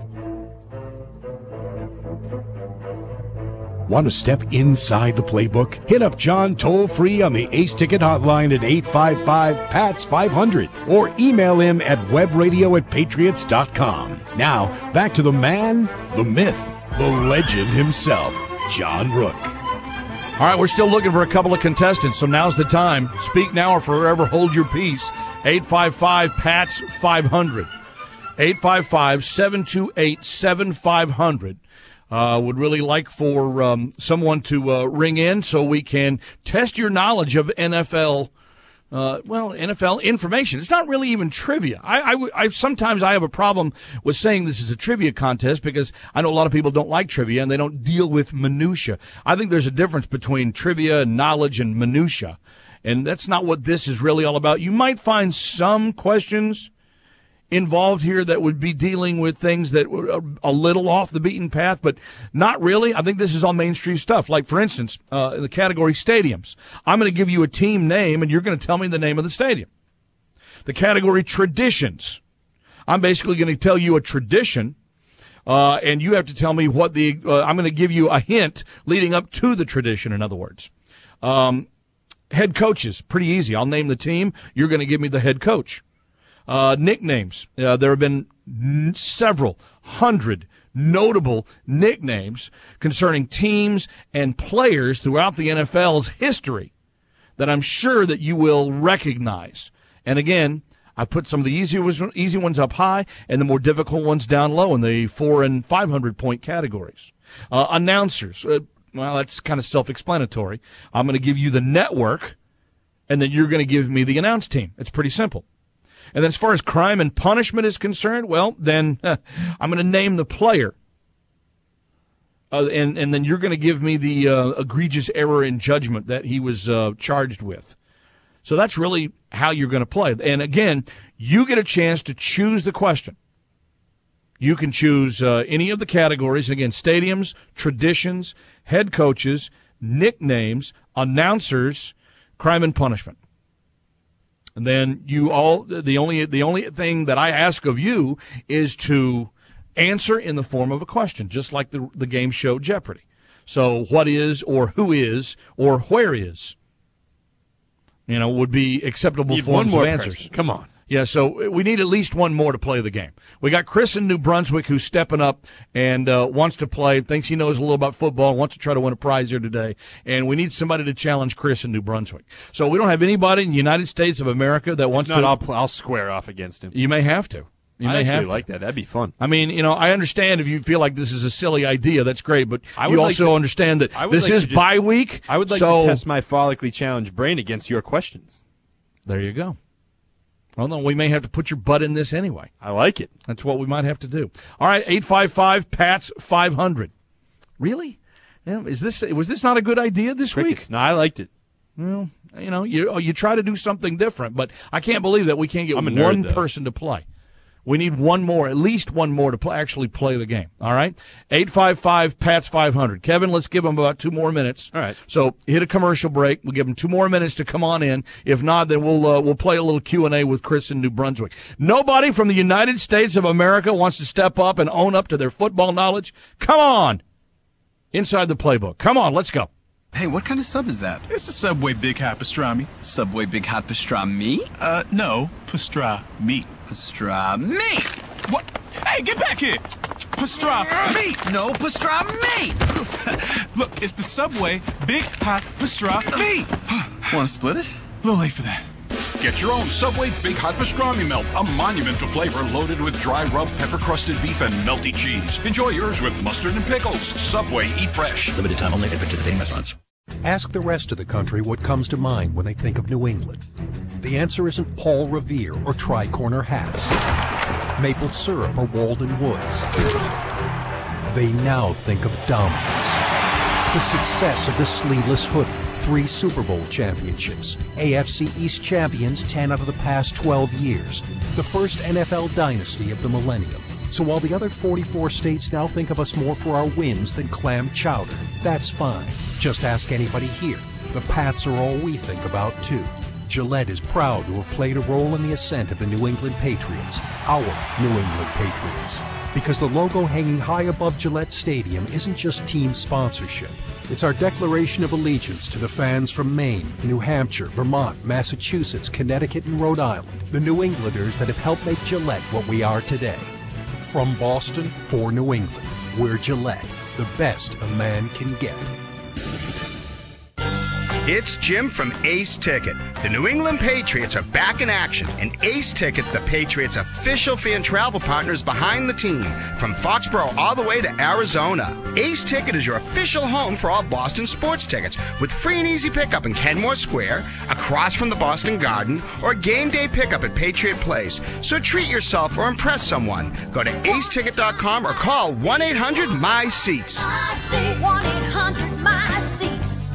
Want to step inside the playbook? Hit up John toll-free on the Ace Ticket hotline at 855-PATS-500 or email him at webradio@patriots.com. Now, back to the man, the myth, the legend himself, John Rook. All right, we're still looking for a couple of contestants, so now's the time. Speak now or forever hold your peace. 855-PATS-500. 855-728-7500. Would really like for someone to ring in so we can test your knowledge of NFL NFL information. It's not really even trivia. I sometimes I have a problem with saying this is a trivia contest because I know a lot of people don't like trivia and they don't deal with minutia. I think there's a difference between trivia and knowledge and minutia, and that's not what this is really all about. You might find some questions involved here that would be dealing with things that were a little off the beaten path, but not really. I think this is all mainstream stuff. Like, for instance, the category stadiums. I'm going to give you a team name, and you're going to tell me the name of the stadium. The category traditions. I'm basically going to tell you a tradition, and you have to tell me what I'm going to give you a hint leading up to the tradition, in other words. Head coaches, pretty easy. I'll name the team. You're going to give me the head coach. Nicknames. There have been several hundred notable nicknames concerning teams and players throughout the NFL's history that I'm sure that you will recognize. And again, I put some of the easy ones up high and the more difficult ones down low in the 400 and 500 point categories. Announcers. Well, that's kind of self-explanatory. I'm going to give you the network, and then you're going to give me the announce team. It's pretty simple. And then as far as crime and punishment is concerned, well, then I'm going to name the player. And then you're going to give me the egregious error in judgment that he was charged with. So that's really how you're going to play. And again, you get a chance to choose the question. You can choose any of the categories. Again, stadiums, traditions, head coaches, nicknames, announcers, crime and punishment. And then the only thing that I ask of you is to answer in the form of a question, just like the game show Jeopardy. So what is or who is or where is, would be acceptable forms of answers. Person. Come on. Yeah, so we need at least one more to play the game. We got Chris in New Brunswick who's stepping up and wants to play, thinks he knows a little about football, wants to try to win a prize here today. And we need somebody to challenge Chris in New Brunswick. So we don't have anybody in the United States of America that wants to. I'll square off against him. You may have to. I actually like that. That'd be fun. I mean, I understand if you feel like this is a silly idea, that's great, but you also understand that this is bye week. I would like to test my follically challenged brain against your questions. There you go. Well, no, we may have to put your butt in this anyway. I like it. That's what we might have to do. All right, 855-PATS-500. Really? Was this not a good idea this week? No, I liked it. Well, you try to do something different, but I can't believe that we can't get one person to play. We need one more, at least one more to actually play the game. All right? 855-PATS-500. Kevin, let's give them about 2 more minutes. All right. So hit a commercial break. We'll give them 2 more minutes to come on in. If not, then we'll play a little Q&A with Chris in New Brunswick. Nobody from the United States of America wants to step up and own up to their football knowledge? Come on. Inside the playbook. Come on, let's go. Hey, what kind of sub is that? It's the Subway Big Hot Pastrami. Subway Big Hot Pastrami? No, pastrami. Pastrami! What? Hey, get back here! Pastrami! No, pastrami! Look, it's the Subway Big Hot Pastrami. Want to split it? A little late for that. Get your own Subway Big Hot Pastrami Melt, a monumental flavor loaded with dry rub, pepper-crusted beef, and melty cheese. Enjoy yours with mustard and pickles. Subway, eat fresh. Limited time only at participating restaurants. Ask the rest of the country what comes to mind when they think of New England. The answer isn't Paul Revere or tri-corner hats, maple syrup or Walden Woods. They now think of dominance. The success of the sleeveless hoodie, 3 Super Bowl championships, AFC East champions 10 out of the past 12 years, the first NFL dynasty of the millennium. So while the other 44 states now think of us more for our wins than clam chowder, that's fine. Just ask anybody here. The Pats are all we think about, too. Gillette is proud to have played a role in the ascent of the New England Patriots, our New England Patriots. Because the logo hanging high above Gillette Stadium isn't just team sponsorship. It's our declaration of allegiance to the fans from Maine, New Hampshire, Vermont, Massachusetts, Connecticut, and Rhode Island, the New Englanders that have helped make Gillette what we are today. From Boston for New England, we're Gillette, the best a man can get. It's Jim from Ace Ticket. The New England Patriots are back in action, and Ace Ticket, the Patriots' official fan travel partner, is behind the team from Foxborough all the way to Arizona. Ace Ticket is your official home for all Boston sports tickets, with free and easy pickup in Kenmore Square, across from the Boston Garden, or game day pickup at Patriot Place. So treat yourself or impress someone. Go to aceticket.com or call 1-800-MY-SEATS. I say 1-800-MY-SEATS.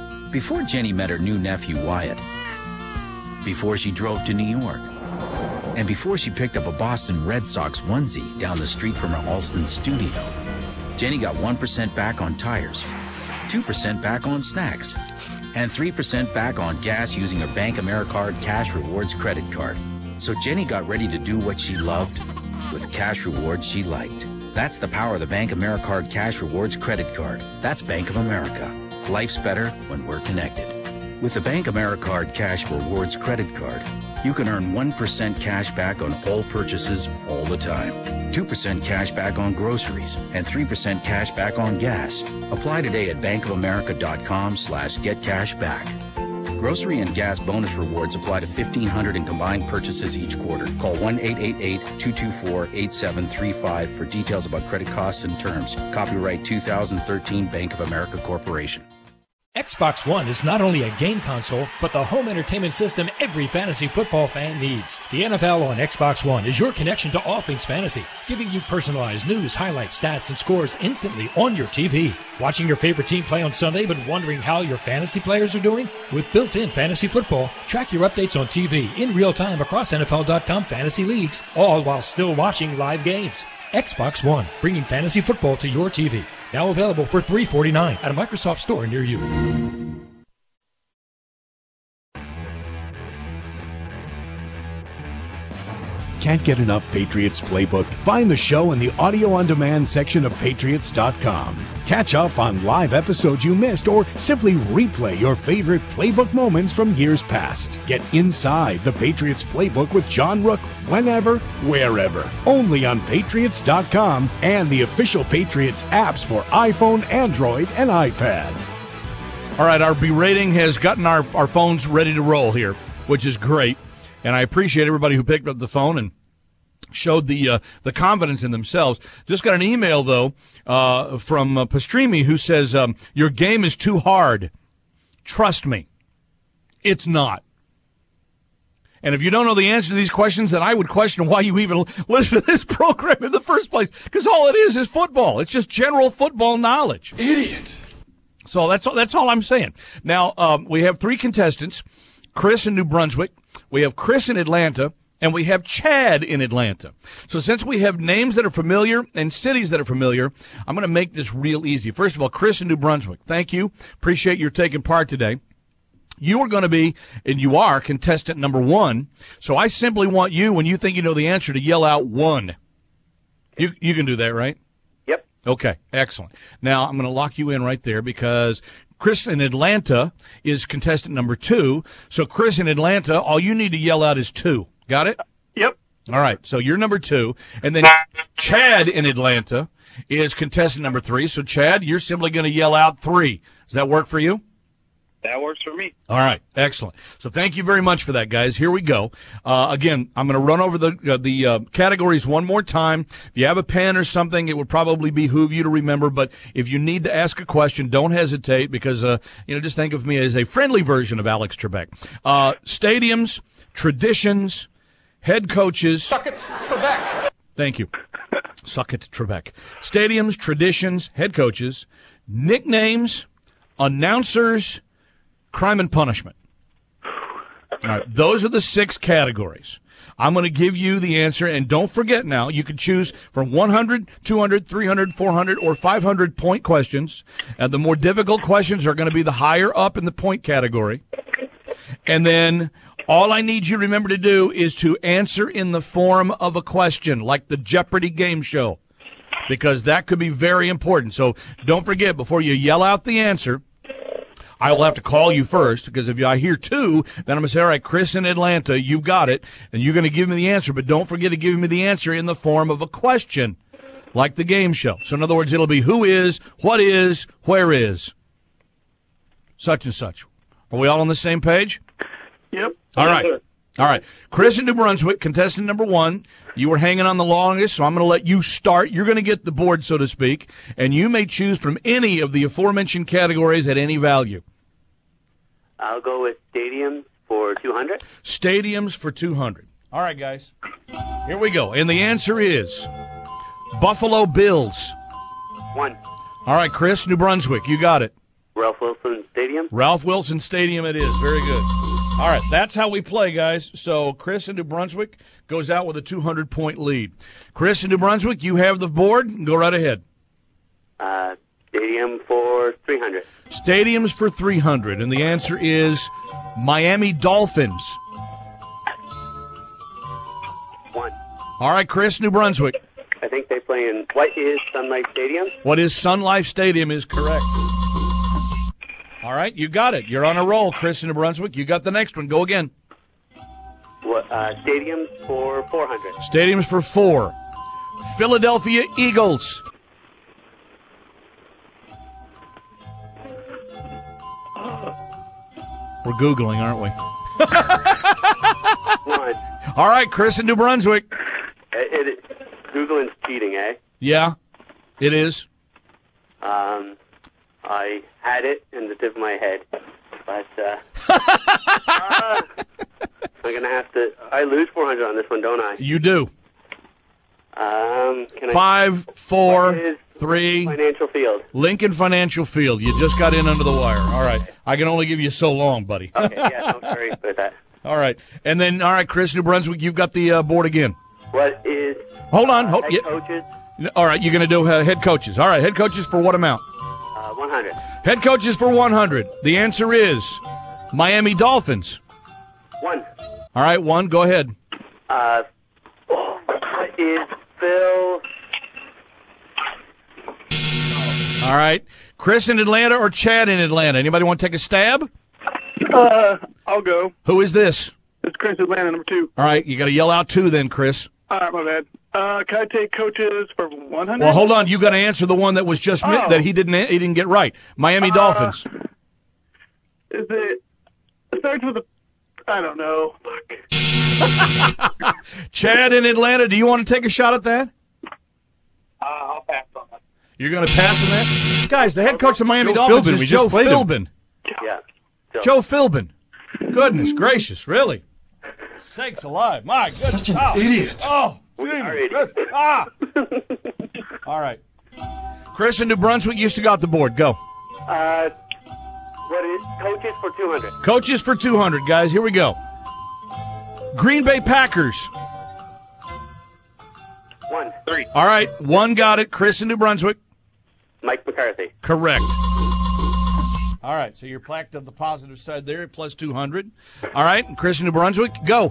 Before Jenny met her new nephew Wyatt, before she drove to New York, And before she picked up a Boston Red Sox onesie down the street from her Alston studio, Jenny got 1% back on tires, 2% back on snacks, and 3% back on gas using her Bank AmeriCard Cash Rewards credit card. So Jenny got ready to do what she loved with cash rewards she liked. That's the power of the Bank AmeriCard Cash Rewards credit card. That's Bank of America. Life's better when we're connected. With the Bank AmeriCard Cash Rewards credit card, you can earn 1% cash back on all purchases all the time, 2% cash back on groceries, and 3% cash back on gas. Apply today at bankofamerica.com/getcashback. Grocery and gas bonus rewards apply to 1,500 in combined purchases each quarter. Call 1-888-224-8735 for details about credit costs and terms. Copyright 2013 Bank of America Corporation. Xbox One is not only a game console, but the home entertainment system every fantasy football fan needs. The NFL on Xbox One is your connection to all things fantasy, giving you personalized news, highlights, stats, and scores instantly on your TV. Watching your favorite team play on Sunday but wondering how your fantasy players are doing? With built-in fantasy football, track your updates on TV in real time across NFL.com fantasy leagues, all while still watching live games. Xbox One, bringing fantasy football to your TV. Now available for $349 at a Microsoft store near you. Can't get enough Patriots Playbook? Find the show in the audio-on-demand section of Patriots.com. Catch up on live episodes you missed or simply replay your favorite Playbook moments from years past. Get inside the Patriots Playbook with John Rook whenever, wherever. Only on Patriots.com and the official Patriots apps for iPhone, Android, and iPad. All right, our berating has gotten our phones ready to roll here, which is great. And I appreciate everybody who picked up the phone and showed the confidence in themselves. Just got an email, though, from Pastrimi, who says, your game is too hard. Trust me, it's not. And if you don't know the answer to these questions, then I would question why you even listen to this program in the first place, because all it is football. It's just general football knowledge. Idiot. So that's all I'm saying. Now, we have 3 contestants, Chris in New Brunswick, we have Chris in Atlanta, and we have Chad in Atlanta. So since we have names that are familiar and cities that are familiar, I'm going to make this real easy. First of all, Chris in New Brunswick, thank you. Appreciate your taking part today. You are going to be, and you are, contestant number 1. So I simply want you, when you think you know the answer, to yell out 1. You can do that, right? Yep. Okay, excellent. Now I'm going to lock you in right there because Chris in Atlanta is contestant number 2. So Chris in Atlanta, all you need to yell out is 2. Got it? Yep. All right. So you're number 2. And then Chad in Atlanta is contestant number 3. So Chad, you're simply going to yell out 3. Does that work for you? That works for me. All right. Excellent. So thank you very much for that, guys. Here we go. Again, I'm going to run over the categories one more time. If you have a pen or something, it would probably behoove you to remember. But if you need to ask a question, don't hesitate because, just think of me as a friendly version of Alex Trebek. Stadiums, traditions, head coaches. Suck it, Trebek. Thank you. Suck it, Trebek. Stadiums, traditions, head coaches, nicknames, announcers, crime and punishment. All right, those are the 6 categories. I'm going to give you the answer, and don't forget now, you can choose from 100, 200, 300, 400, or 500 point questions. And the more difficult questions are going to be the higher up in the point category. And then all I need you to remember to do is to answer in the form of a question, like the Jeopardy game show, because that could be very important. So don't forget, before you yell out the answer, I will have to call you first, because if I hear 2, then I'm going to say, all right, Chris in Atlanta, you've got it, and you're going to give me the answer, but don't forget to give me the answer in the form of a question, like the game show. So in other words, it'll be who is, what is, where is, such and such. Are we all on the same page? Yep. All right. All right. Chris in New Brunswick, contestant number 1. You were hanging on the longest, so I'm going to let you start. You're going to get the board, so to speak, and you may choose from any of the aforementioned categories at any value. I'll go with stadiums for 200. Stadiums for 200. All right, guys. Here we go. And the answer is Buffalo Bills. 1. All right, Chris, New Brunswick, you got it. Ralph Wilson Stadium. Ralph Wilson Stadium it is. Very good. All right, that's how we play, guys. So Chris in New Brunswick goes out with a 200-point lead. Chris in New Brunswick, you have the board. Go right ahead. Stadium for 300. Stadiums for 300, and the answer is Miami Dolphins. 1. All right, Chris, New Brunswick. I think they play in what is Sun Life Stadium? What is Sun Life Stadium is correct. All right, you got it. You're on a roll, Chris in New Brunswick. You got the next one. Go again. What, stadiums for 400. Stadiums for 4. Philadelphia Eagles. We're Googling, aren't we? 1. All right, Chris in New Brunswick. Googling's cheating, eh? Yeah, it is. I had it in the tip of my head, but I'm going to have to... I lose 400 on this one, don't I? You do. Can 5, 4, 3. Financial Field. Lincoln Financial Field. You just got in under the wire. All right. I can only give you so long, buddy. Okay, yeah, I'm sorry about that. All right. And then, all right, Chris, New Brunswick, you've got the board again. What is... Hold on. head coaches? All right, you're going to do head coaches. All right, head coaches for what amount? 100. Head coaches for 100. The answer is Miami Dolphins. 1. All right, 1. Go ahead. What is Phil? All right. Chris in Atlanta or Chad in Atlanta? Anybody want to take a stab? I'll go. Who is this? It's Chris Atlanta, number 2. All right, you got to yell out 2 then, Chris. All right, my bad. Can I take coaches for 100? Well, hold on. You got to answer the one that was just that he didn't get right. Miami Dolphins. Is it? It starts with a. I don't know. Fuck. Chad in Atlanta. Do you want to take a shot at that? I'll pass on that. You're going to pass on that, guys. The head coach of Miami Joe Dolphins Philbin. is Joe Philbin. Yeah. Joe Philbin. Goodness gracious, really? Sakes alive. My goodness. Such an idiot. Oh, all right. Chris in New Brunswick, you still got the board. Go. What is coaches for 200? Coaches for 200, guys. Here we go. Green Bay Packers. 1. 3. All right. 1 got it. Chris in New Brunswick. Mike McCarthy. Correct. All right, so you're plaqued on the positive side there, plus 200. All right, Chris in New Brunswick, go.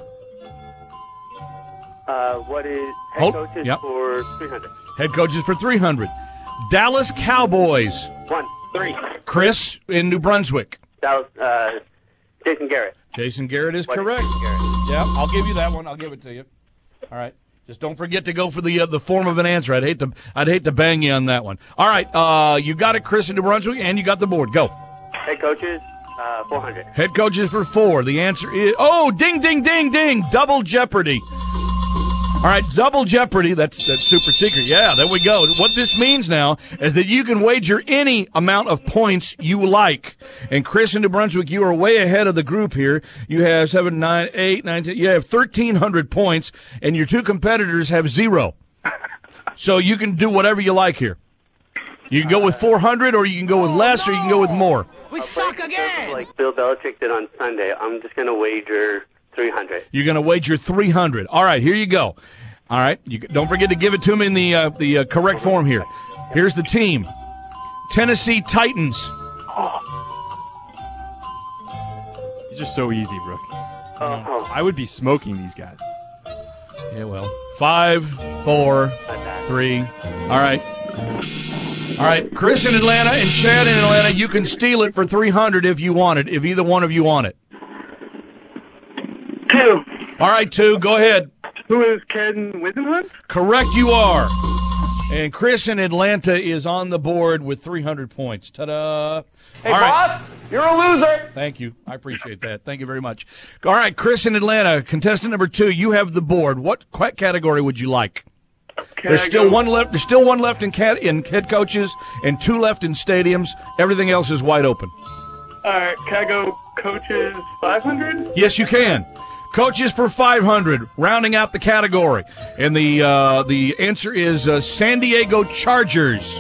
What is head coaches for 300? Head coaches for 300. Dallas Cowboys. 1. 3. Chris in New Brunswick. Dallas, Jason Garrett. Jason Garrett is correct. Jason Garrett? Yeah, I'll give you that one. I'll give it to you. All right. Just don't forget to go for the form of an answer. I'd hate to bang you on that one. All right, you got it, Chris in New Brunswick, and you got the board. Go. Head coaches, 400. Head coaches for 4. The answer is ding, ding, ding, ding, double jeopardy. All right, double jeopardy. That's super secret. Yeah, there we go. What this means now is that you can wager any amount of points you like. And Chris in New Brunswick, you are way ahead of the group here. You have 7, 9, 8, 9, 10. You have 1,300 points, and your 2 competitors have 0. So you can do whatever you like here. You can go with 400, or you can go with less, or you can go with more. We suck again! Like Bill Belichick did on Sunday. I'm just going to wager 300. You're going to wager 300. All right, here you go. All right, don't forget to give it to him in the correct form here. Here's the team. Tennessee Titans. These are so easy, Brooke. I would be smoking these guys. Yeah, well. 5, 4, 3. All right. All right, Chris in Atlanta and Chad in Atlanta, you can steal it for 300 if you want it, if either one of you want it. 2. All right, 2, go ahead. Who is Ken Wisenhunt? Correct you are. And Chris in Atlanta is on the board with 300 points. Ta-da. Hey, boss, you're a loser. Thank you. I appreciate that. Thank you very much. All right, Chris in Atlanta, contestant number 2, you have the board. What category would you like? There's still one left. There's still one left in head coaches and 2 left in stadiums. Everything else is wide open. All right, can I go coaches 500? Yes, you can. Coaches for 500, rounding out the category, and the answer is San Diego Chargers.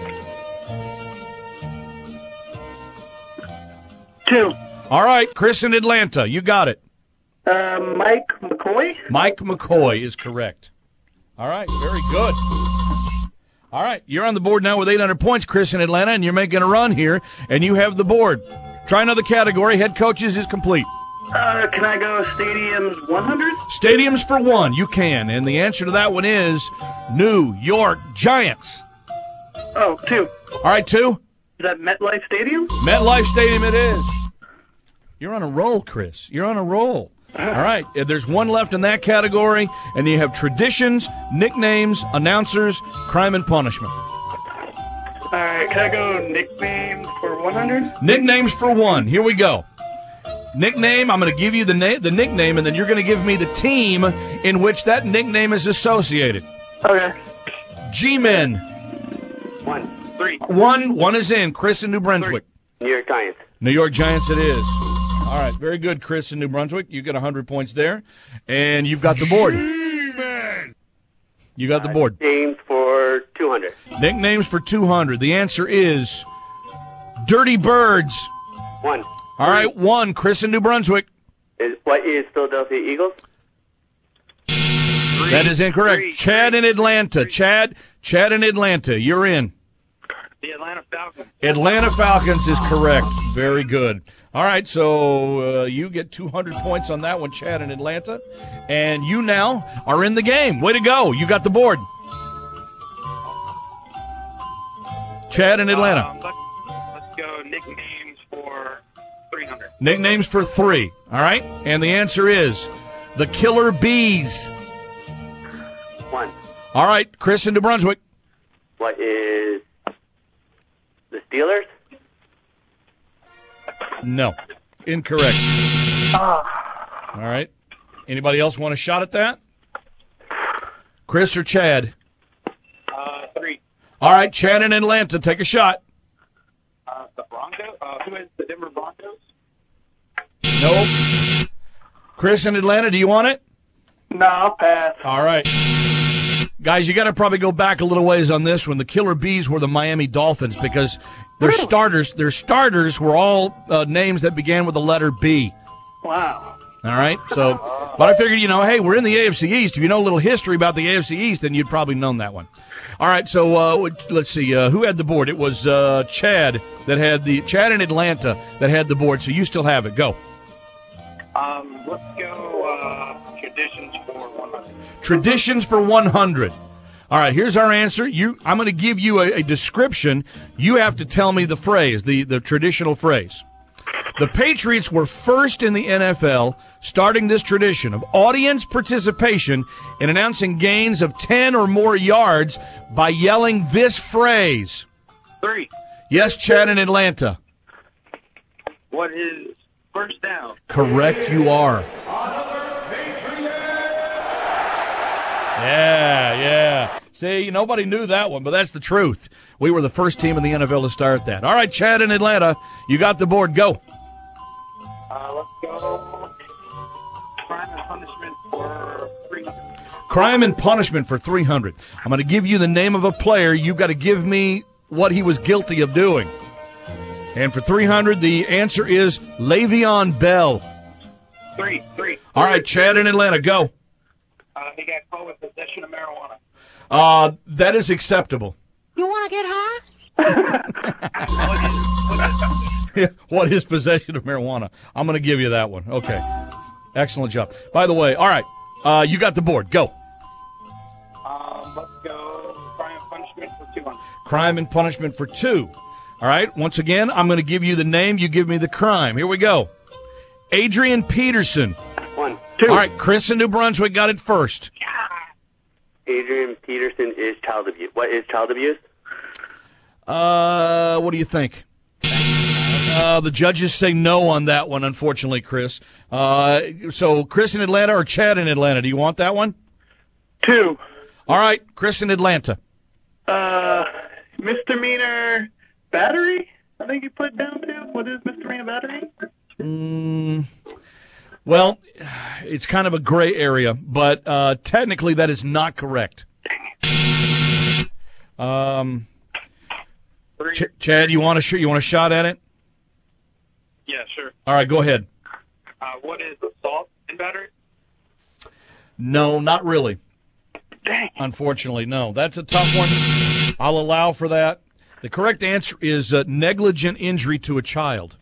2. All right, Chris in Atlanta, you got it. Mike McCoy? Mike McCoy is correct. All right, very good. All right, you're on the board now with 800 points, Chris in Atlanta, and you're making a run here, and you have the board. Try another category. Head coaches is complete. Can I go stadiums 100? Stadiums for 1, you can. And the answer to that one is New York Giants. Oh, 2. All right, 2. Is that MetLife Stadium? MetLife Stadium it is. You're on a roll, Chris. You're on a roll. All right, there's 1 left in that category, and you have traditions, nicknames, announcers, crime and punishment. All right, can I go nicknames for 100? Nicknames for 1. Here we go. Nickname, I'm going to give you the nickname, and then you're going to give me the team in which that nickname is associated. Okay. G-Men. 1. 3. 1 is in. Chris in New Brunswick. 3. New York Giants. New York Giants it is. All right, very good, Chris in New Brunswick. You get 100 points there, and you've got the board. G-Men. You got the board. Names for 200. Nicknames for 200. The answer is Dirty Birds. 1. All right, 1. Chris in New Brunswick. What is Philadelphia Eagles? 3. That is incorrect. 3. Chad in Atlanta. Chad in Atlanta. You're in. The Atlanta Falcons. Atlanta Falcons is correct. Very good. All right, so you get 200 points on that one, Chad in Atlanta. And you now are in the game. Way to go. You got the board. Chad in Atlanta. Let's go nicknames for 300. Nicknames for 3. All right? And the answer is the Killer Bees. 1. All right, Chris in New Brunswick. What is the Steelers? No. Incorrect. All right. Anybody else want a shot at that? Chris or Chad? 3. All right, Chad in Atlanta. Take a shot. The Broncos? Who is the Denver Broncos? Nope. Chris in Atlanta, do you want it? No, I'll pass. All right. Guys, you got to probably go back a little ways on this one. The Killer Bees were the Miami Dolphins because their starters were all names that began with the letter B. Wow. All right. So, but I figured, hey, we're in the AFC East. If you know a little history about the AFC East, then you'd probably known that one. All right. So let's see. Who had the board? It was Chad in Atlanta that had the board. So you still have it. Go. Let's go traditions for 100. Traditions for 100. All right, here's our answer. I'm going to give you a description. You have to tell me the phrase, the traditional phrase. The Patriots were first in the NFL starting this tradition of audience participation in announcing gains of 10 or more yards by yelling this phrase. 3. Yes, Chad in Atlanta. What is first down? Correct, you are. Yeah. See, nobody knew that one, but that's the truth. We were the first team in the NFL to start that. All right, Chad in Atlanta, you got the board. Go. Let's go crime and punishment for 300. Crime and punishment for 300. I'm going to give you the name of a player. You've got to give me what he was guilty of doing. And for 300, the answer is Le'Veon Bell. 3. All right, Chad in Atlanta, go. He got caught with possession of marijuana. That is acceptable. You want to get high? What is possession of marijuana? I'm going to give you that one. Okay. Excellent job. By the way, all right, you got the board. Go. Let's go crime and punishment for 200. Crime and punishment for 2. All right, once again, I'm going to give you the name. You give me the crime. Here we go. Adrian Peterson. 1. 2. All right, Chris in New Brunswick got it first. Adrian Peterson is child abuse. What is child abuse? What do you think? The judges say no on that one, unfortunately, Chris. So Chris in Atlanta or Chad in Atlanta? Do you want that one? 2. All right, Chris in Atlanta. Misdemeanor battery? I think you put down too. What is misdemeanor battery? Well, it's kind of a gray area, but technically that is not correct. Chad, you want a shot at it? Yeah, sure. All right, go ahead. What is assault Battery? No, not really. Dang. Unfortunately, no. That's a tough one. I'll allow for that. The correct answer is negligent injury to a child.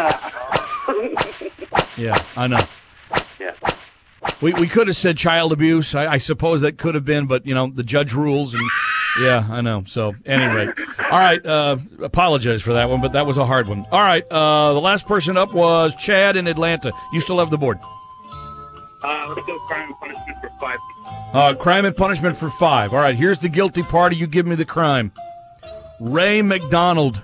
Yeah, I know. Yeah. We could have said child abuse. I suppose that could have been, but, the judge rules. And yeah, I know. So, anyway. All right. Apologize for that one, but that was a hard one. All right. The last person up was Chad in Atlanta. You still have the board. Let's go crime and punishment for 5. Crime and punishment for 5. All right. Here's the guilty party. You give me the crime. Ray McDonald.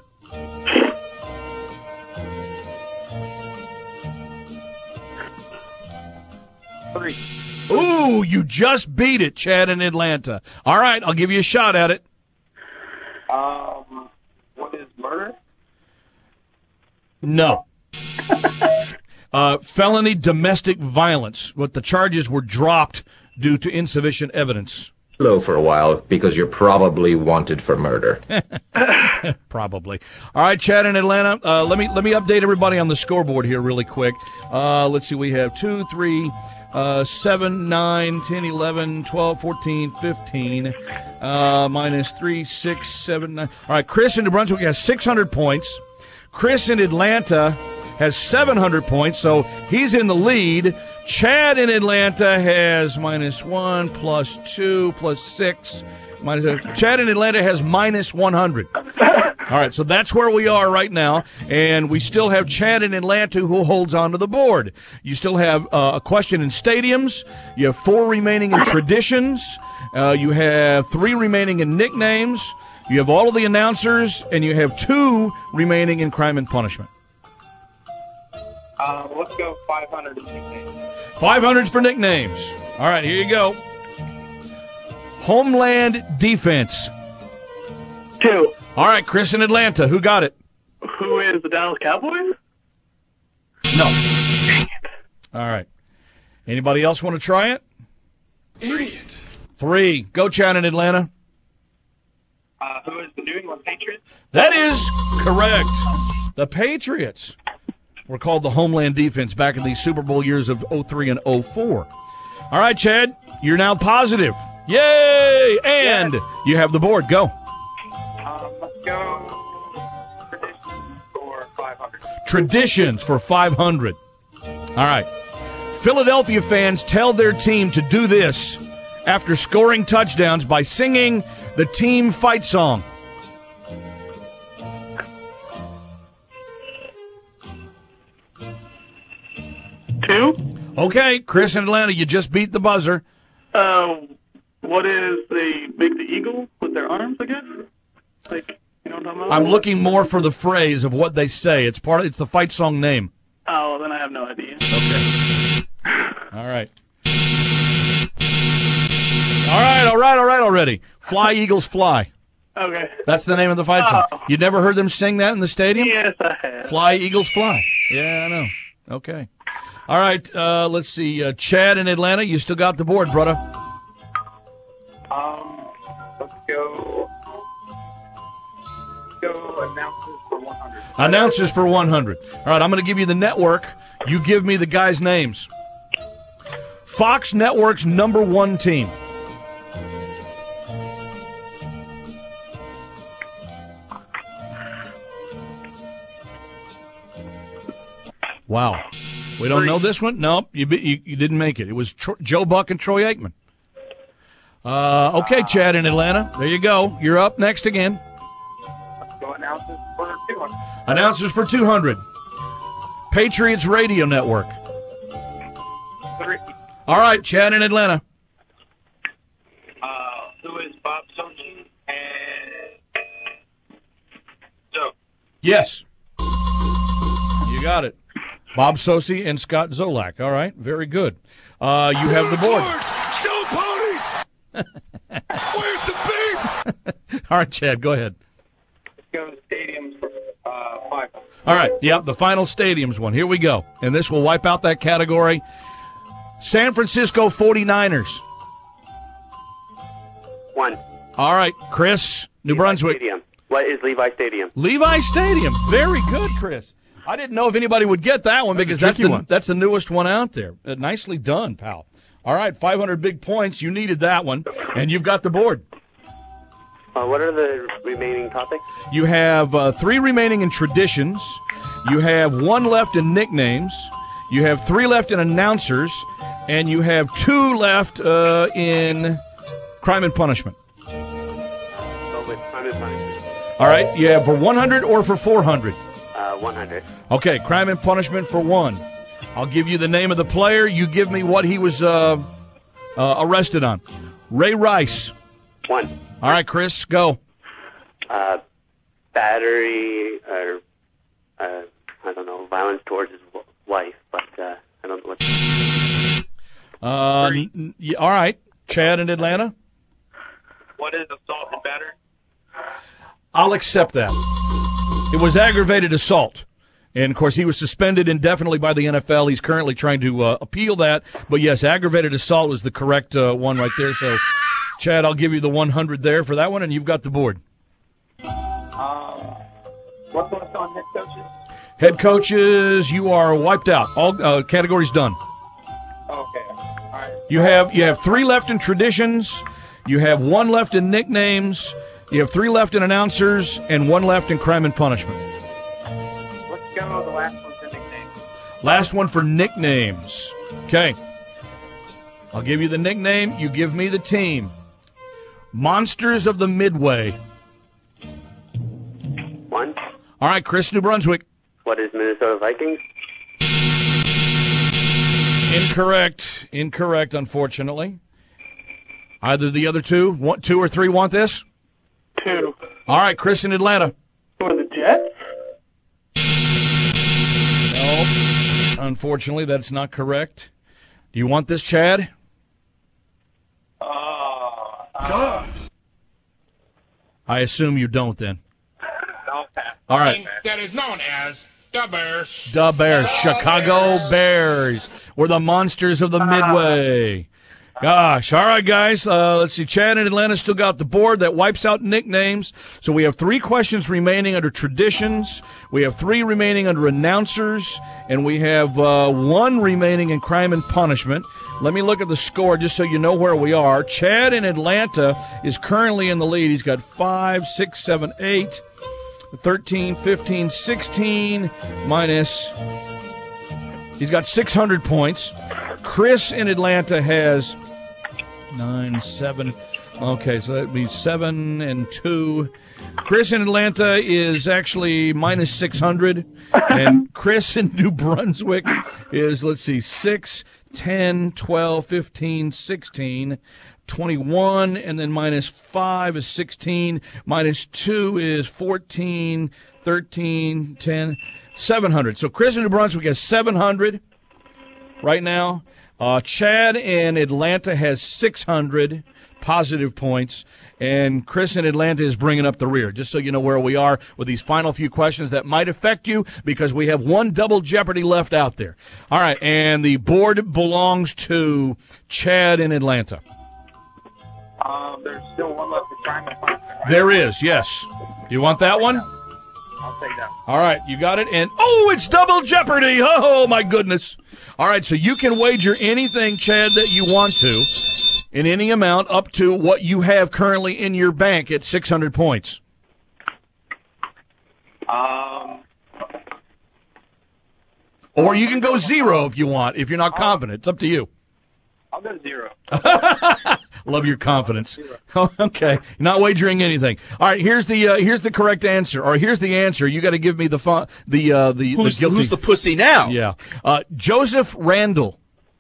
Ooh, you just beat it, Chad in Atlanta. All right, I'll give you a shot at it. What is murder? No. Felony domestic violence. But the charges were dropped due to insufficient evidence. Low for a while because you're probably wanted for murder. Probably. All right, Chad in Atlanta. Let me update everybody on the scoreboard here really quick. Let's see. We have 2, 3, 7, 9, 10, 11, 12, 14, 15, minus 3, 6, 7, 9. All right, Chris in New Brunswick has 600 points. Chris in Atlanta has 700 points, so he's in the lead. Chad in Atlanta has minus 1, plus 2, plus 6. Chad in Atlanta has minus 100. All right, so that's where we are right now, and we still have Chad in Atlanta who holds on to the board. You still have a question in stadiums. You have 4 remaining in traditions. You have 3 remaining in nicknames. You have all of the announcers, and you have 2 remaining in crime and punishment. Let's go 500 in nicknames. 500's for nicknames. All right, here you go. Homeland defense. 2. All right, Chris in Atlanta. Who got it? Who is the Dallas Cowboys? No. Dang it. All right. Anybody else want to try it? Idiot. 3. Go, Chad in Atlanta. Who is the New England Patriots? That is correct. The Patriots were called the Homeland defense back in the Super Bowl years of 03 and 04. All right, Chad, you're now positive. Yay! And you have the board. Go. Let's go traditions for 500. Traditions for 500. All right. Philadelphia fans tell their team to do this after scoring touchdowns by singing the team fight song. Two. Okay, Chris in Atlanta, you just beat the buzzer. What is they make the eagle with their arms, I guess? Like, you know what I'm talking about? I'm looking more for the phrase of what they say. It's the fight song name. Oh, well, then I have no idea. Okay. All right. All right already. Fly, Eagles, fly. Okay. That's the name of the fight song. You never heard them sing that in the stadium? Yes, I have. Fly, Eagles, fly. Yeah, I know. Okay. All right, let's see. Chad in Atlanta, you still got the board, brother. Let's go announcers for 100. Announcers for 100. All right, I'm going to give you the network. You give me the guys' names. Fox Network's number 1 team. Wow. We don't know this one? Nope, you didn't make it. It was Joe Buck and Troy Aikman. Okay, Chad in Atlanta. There you go. You're up next again. Let's go announcers for 200. Announcers for 200. Patriots Radio Network. 3. All right, Chad in Atlanta. Who is Bob Sochi and Joe? Yes. You got it. Bob Sosi and Scott Zolak. All right, very good. You have the board. Show ponies! Where's the beef? All right, Chad, go ahead. Let's go stadiums for 500. All right, yep, the final stadiums one. Here we go. And this will wipe out that category. San Francisco 49ers. 1. All right, Chris, New Brunswick. Stadium. What is Levi Stadium? Levi Stadium. Very good, Chris. I didn't know if anybody would get that one because that's the newest one out there. Nicely done, pal. All right, 500 big points. You needed that one, and you've got the board. What are the remaining topics? You have 3 remaining in traditions. You have 1 left in nicknames. You have 3 left in announcers. And you have 2 left in crime and punishment. With crime and punishment. All right, you have for 100 or for 400? 100. Okay, crime and punishment for 1. I'll give you the name of the player. You give me what he was arrested on. Ray Rice. 1. All right, Chris, go. Battery or I don't know, violence towards his wife, but I don't know what. All right, Chad in Atlanta. What is assault and battery? I'll accept that. It was aggravated assault. And, of course, he was suspended indefinitely by the NFL. He's currently trying to appeal that. But, yes, aggravated assault was the correct one right there. So, Chad, I'll give you the 100 there for that one, and you've got the board. What's left on head coaches? Head coaches, you are wiped out. All categories done. Okay. All right. You have 3 left in traditions. You have 1 left in nicknames. You have 3 left in announcers and 1 left in crime and punishment. Let's go the last one for nicknames. Last one for nicknames. Okay. I'll give you the nickname. You give me the team. Monsters of the Midway. 1. All right, Chris, New Brunswick. What is Minnesota Vikings? Incorrect, unfortunately. Either the other 2 or 3 want this? 2. All right, Chris in Atlanta. For the Jets? No, unfortunately, that's not correct. Do you want this, Chad? God. I assume you don't then. Okay. All right. That is known as the Bears. The Bears. Chicago Bears. We're the monsters of the Midway. Gosh. All right, guys. Let's see. Chad in Atlanta still got the board. That wipes out nicknames. So we have 3 questions remaining under traditions. We have 3 remaining under announcers. And we have 1 remaining in crime and punishment. Let me look at the score just so you know where we are. Chad in Atlanta is currently in the lead. He's got 5, 6, 7, 8, 13, 15, 16, minus. He's got 600 points. Chris in Atlanta has 9, 7. Okay, so that would be 7 and 2. Chris in Atlanta is actually minus 600. And Chris in New Brunswick is, 6, 10, 12, 15, 16, 21, and then minus 5 is 16, minus 2 is 14, 13, 10, 700. So Chris in New Brunswick has 700 right now. Chad in Atlanta has 600 positive points, and Chris in Atlanta is bringing up the rear, just so you know where we are with these final few questions that might affect you because we have 1 double jeopardy left out there. All right, and the board belongs to Chad in Atlanta. There's still 1 left to crime and punishment, right? There is, yes. You want that one? I'll take that. All right, you got it. And, it's double jeopardy. Oh, my goodness. All right, so you can wager anything, Chad, that you want to, in any amount up to what you have currently in your bank at 600 points. Or you can go 0 if you want, if you're not confident. It's up to you. I'll go 0. Love your confidence. Okay, not wagering anything. All right, here's the correct answer, or here's the answer. You got to give me the guilty. Who's the pussy now? Yeah, Joseph Randall.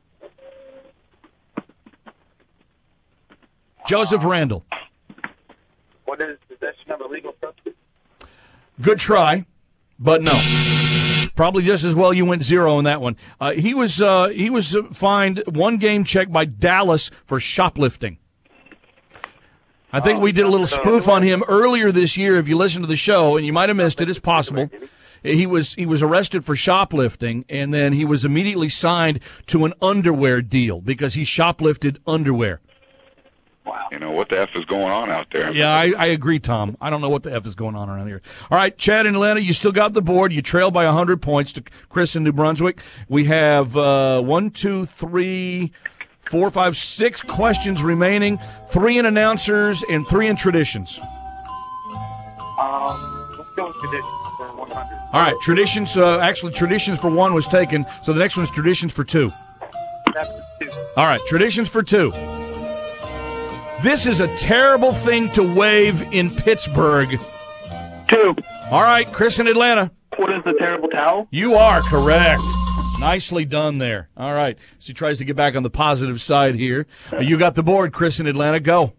Joseph Randall. What is possession of illegal substance? Good try, but no. Probably just as well you went 0 on that one. He was fined 1 game check by Dallas for shoplifting. I think we did a little spoof on him earlier this year. If you listen to the show, and you might have missed it, it's possible. He was arrested for shoplifting, and then he was immediately signed to an underwear deal because he shoplifted underwear. You know, what the F is going on out there? Yeah, I agree, Tom. I don't know what the F is going on around here. All right, Chad and Atlanta, you still got the board. You trail by 100 points to Chris in New Brunswick. We have 1, 2, 3, 4, 5, 6 questions remaining, 3 in announcers and 3 in traditions. Let's go with traditions for 100. All right, traditions. Actually, traditions for 1 was taken, so the next one's traditions for 2. That's 2. All right, traditions for 2. This is a terrible thing to wave in Pittsburgh. 2. All right, Chris in Atlanta. What is the terrible towel? You are correct. Nicely done there. All right, so he tries to get back on the positive side here. You got the board, Chris in Atlanta. Go.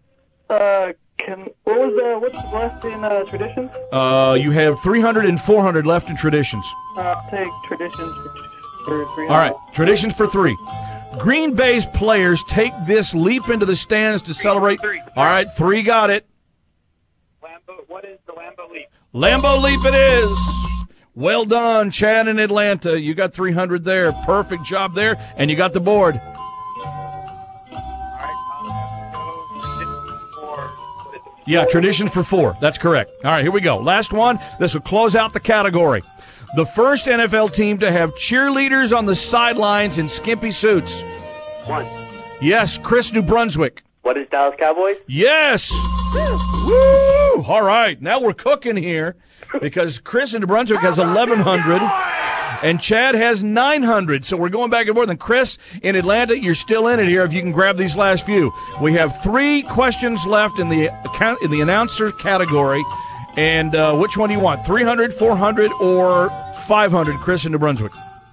What's left in traditions? You have 300 and 400 left in traditions. I'll take traditions for 300. All right, traditions for 3. Green Bay's players take this leap into the stands to celebrate. 3. All right, 3 got it. What is the Lambeau Leap? Lambeau Leap it is. Well done, Chad in Atlanta. You got 300 there. Perfect job there, and you got the board. Yeah, tradition for 4. That's correct. All right, here we go. Last one. This will close out the category. The first NFL team to have cheerleaders on the sidelines in skimpy suits. 1. Yes, Chris, New Brunswick. What is Dallas Cowboys? Yes. Woo! All right, now we're cooking here because Chris in New Brunswick has 1,100 and Chad has 900. So we're going back and forth. And Chris in Atlanta, you're still in it here if you can grab these last few. We have 3 questions left in the announcer category. And which one do you want? 300, 400, or 500, Chris in New Brunswick?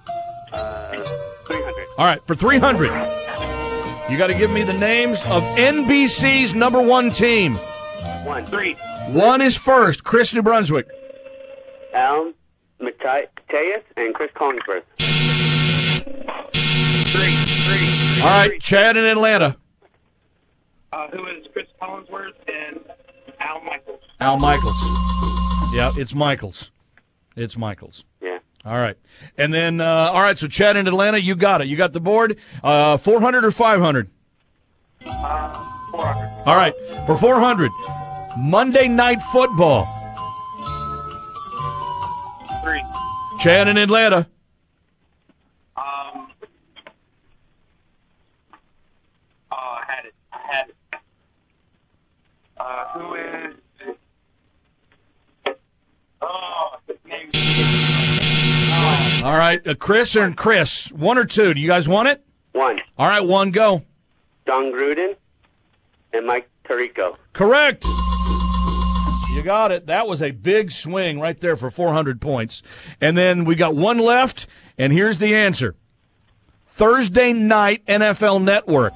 300. All right, for 300, you got to give me the names of NBC's number 1 team. 1. 3. 1 is first, Chris, New Brunswick. Al Mateus and Chris Collinsworth. 3. All right, Chad in Atlanta. Who is Chris Collinsworth and Al Michaels? Al Michaels. Yeah, it's Michaels. It's Michaels. Yeah. All right. And then, all right, so Chad in Atlanta, you got it. You got the board. 400 or 500? 400. All right. For 400, Monday Night Football. 3. Chad in Atlanta. I had it. Who is? All right, Chris and Chris, 1 or 2. Do you guys want it? 1. All right, 1, go. Don Gruden and Mike Tirico. Correct. You got it. That was a big swing right there for 400 points. And then we got 1 left, and here's the answer. Thursday Night NFL Network.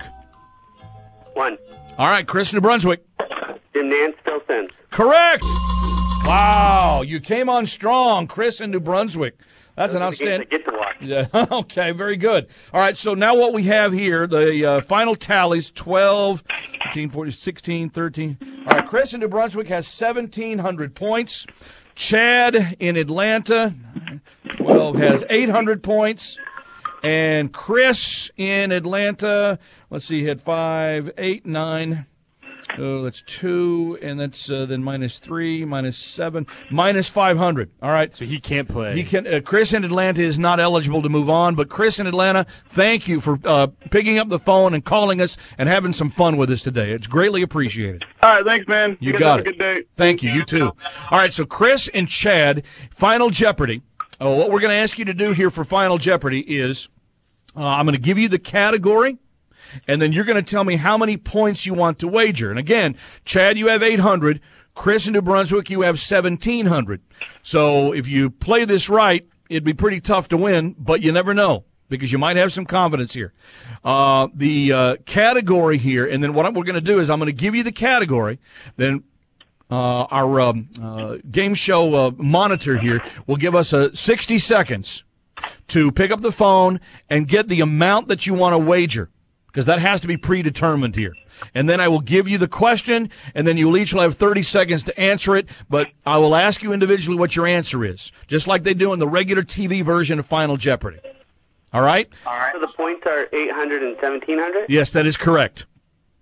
1. All right, Chris, New Brunswick. Jim Nantz, Phil Simms. Correct. Wow, you came on strong, Chris in New Brunswick. That's an outstanding. Get to watch. Yeah. Okay, very good. All right, so now what we have here, the final tallies, 12, 15, 14, 16, 13. All right, Chris in New Brunswick has 1,700 points. Chad in Atlanta, 12, has 800 points. And Chris in Atlanta, let's see, he had 5, 8, 9. Oh, that's 2, and that's then minus 3, minus 7, minus 500. All right. So he can't play. He can. Chris in Atlanta is not eligible to move on, but Chris in Atlanta, thank you for picking up the phone and calling us and having some fun with us today. It's greatly appreciated. All right, thanks, man. You got it. Have a good day. Thank you. You too. All right, so Chris and Chad, Final Jeopardy. What we're going to ask you to do here for Final Jeopardy is I'm going to give you the category, and then you're going to tell me how many points you want to wager. And again, Chad, you have 800. Chris in New Brunswick, you have 1,700. So if you play this right, it'd be pretty tough to win, but you never know because you might have some confidence here. The category here, and then what we're going to do is I'm going to give you the category. Then our game show monitor here will give us 60 seconds to pick up the phone and get the amount that you want to wager, because that has to be predetermined here. And then I will give you the question, and then you will each will have 30 seconds to answer it, but I will ask you individually what your answer is, just like they do in the regular TV version of Final Jeopardy. All right? All right. So the points are 800 and 1,700? Yes, that is correct.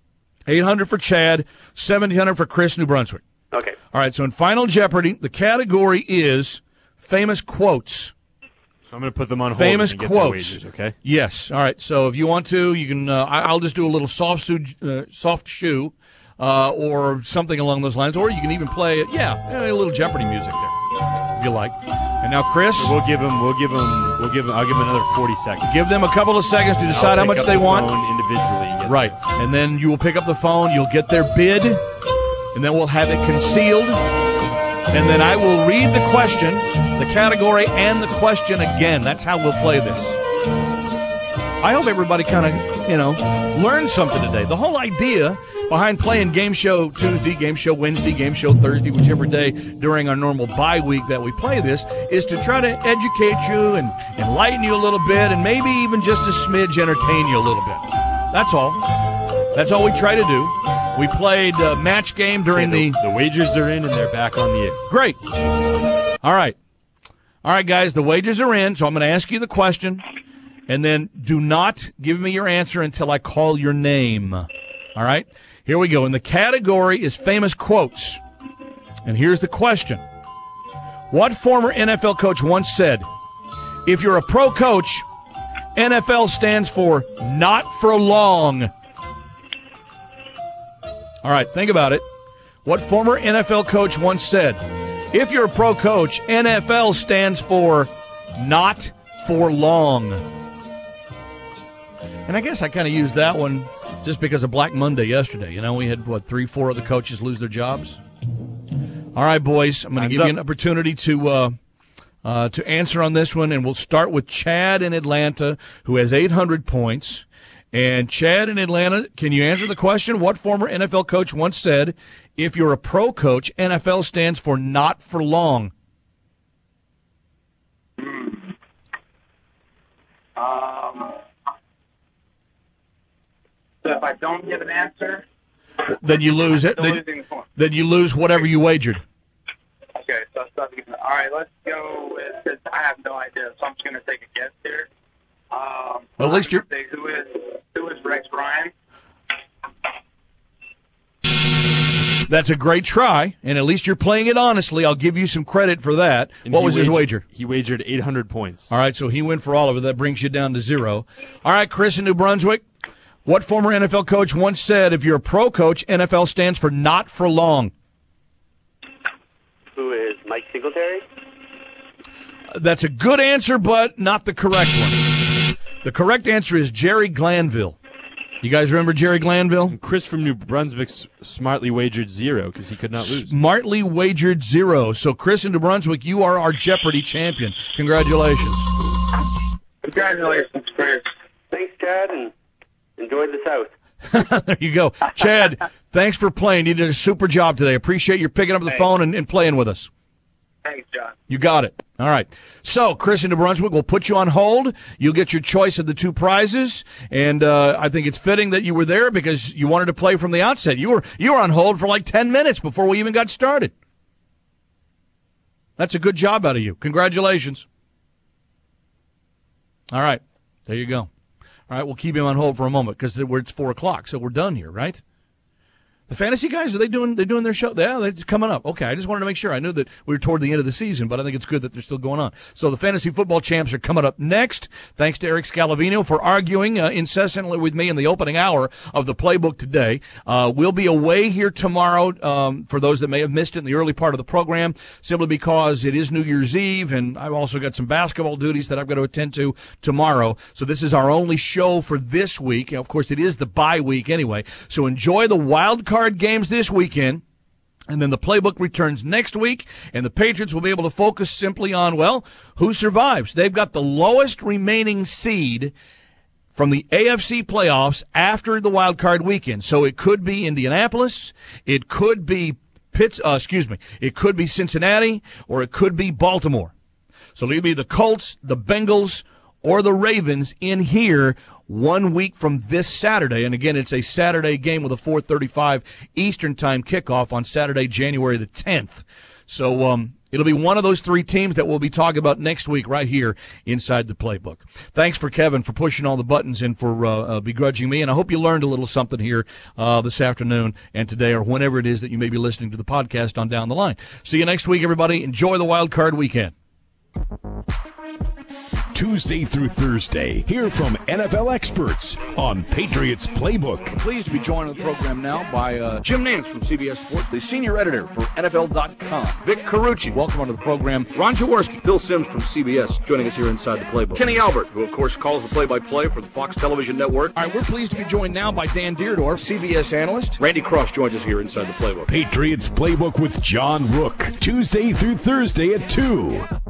$800 for Chad, $1,700 for Chris, New Brunswick. Okay. All right, so in Final Jeopardy, the category is famous quotes. So I'm going to put them on hold. Famous and get quotes. the wagers, okay? Yes. All right, so if you want to, you can. I'll just do a little soft shoe, or something along those lines, or you can even play it. Yeah, a little Jeopardy music there, if you like. And now, Chris, I'll give him another 40 seconds. Give them a couple of seconds to decide how much they want individually. Right, and then you will pick up the phone. You'll get their bid, and then we'll have it concealed. And then I will read the question, the category, and the question again. That's how we'll play this. I hope everybody kind of, learned something today. The whole idea behind playing Game Show Tuesday, Game Show Wednesday, Game Show Thursday, whichever day during our normal bye week that we play this, is to try to educate you and enlighten you a little bit, and maybe even just a smidge entertain you a little bit. That's all. That's all we try to do. We played a match game during the wagers are in, and they're back on the air. Great. All right, guys, the wagers are in, so I'm going to ask you the question, and then do not give me your answer until I call your name. All right? Here we go. And the category is famous quotes. And here's the question. What former NFL coach once said, if you're a pro coach, NFL stands for not for long? All right, think about it. What former NFL coach once said, if you're a pro coach, NFL stands for not for long? And I guess I kind of used that one just because of Black Monday yesterday. We had, 3-4 of the coaches lose their jobs? All right, boys, I'm going to give you an opportunity to answer on this one, and we'll start with Chad in Atlanta, who has 800 points. And Chad in Atlanta, can you answer the question? What former NFL coach once said, if you're a pro coach, NFL stands for not for long? So if I don't give an answer, then you lose it. Then you lose whatever you wagered. Okay, so I start giving. All right, let's go with. I have no idea, so I'm just going to take a guess here. Well, at least you're. Who is Rex Ryan? That's a great try, and at least you're playing it honestly. I'll give you some credit for that. And what was his wager? He wagered 800 points. All right, so he went for all of it. That brings you down to 0. All right, Chris in New Brunswick. What former NFL coach once said, if you're a pro coach, NFL stands for not for long? Who is Mike Singletary? That's a good answer, but not the correct one. The correct answer is Jerry Glanville. You guys remember Jerry Glanville? And Chris from New Brunswick smartly wagered 0 because he could not lose. Smartly wagered 0. So, Chris in New Brunswick, you are our Jeopardy champion. Congratulations. Congratulations, Chris. Thanks, Chad, and enjoy the South. There you go. Chad, thanks for playing. You did a super job today. Appreciate you picking up the phone and playing with us. Thanks, John. You got it. All right. So, Chris in New Brunswick, we'll put you on hold. You'll get your choice of the 2 prizes, and I think it's fitting that you were there because you wanted to play from the outset. You were on hold for like 10 minutes before we even got started. That's a good job out of you. Congratulations. All right. There you go. All right, we'll keep him on hold for a moment because it's 4 o'clock, so we're done here, right? The fantasy guys, they're doing their show? Yeah, it's coming up. Okay, I just wanted to make sure. I knew that we were toward the end of the season, but I think it's good that they're still going on. So the fantasy football champs are coming up next. Thanks to Eric Scalavino for arguing incessantly with me in the opening hour of the playbook today. We'll be away here tomorrow for those that may have missed it in the early part of the program, simply because it is New Year's Eve, and I've also got some basketball duties that I've got to attend to tomorrow. So this is our only show for this week. And of course, it is the bye week anyway. So enjoy the wild card games this weekend, and then the playbook returns next week, and the Patriots will be able to focus simply on, well, who survives. They've got the lowest remaining seed from the AFC playoffs after the wild card weekend. So it could be Indianapolis, it could be it could be Cincinnati, or it could be Baltimore. So it'll be the Colts, the Bengals, or the Ravens in here 1 week from this Saturday. And again, it's a Saturday game with a 4:35 Eastern time kickoff on Saturday, January the 10th. So It'll be one of those three teams that we'll be talking about next week right here inside the Playbook. Thanks for Kevin for pushing all the buttons and for begrudging me, and I hope you learned a little something here this afternoon and today or whenever it is that you may be listening to the podcast on down the line. See you next week, everybody. Enjoy the Wild Card weekend. Tuesday through Thursday, hear from NFL experts on Patriots Playbook. Pleased to be joined on the program now by Jim Nance from CBS Sports, the senior editor for NFL.com. Vic Carucci, welcome onto the program. Ron Jaworski, Phil Simms from CBS, joining us here inside the Playbook. Kenny Albert, who of course calls the play-by-play for the Fox Television Network. All right, we're pleased to be joined now by Dan Deerdorf, CBS analyst. Randy Cross joins us here inside the Playbook. Patriots Playbook with John Rook, Tuesday through Thursday at 2.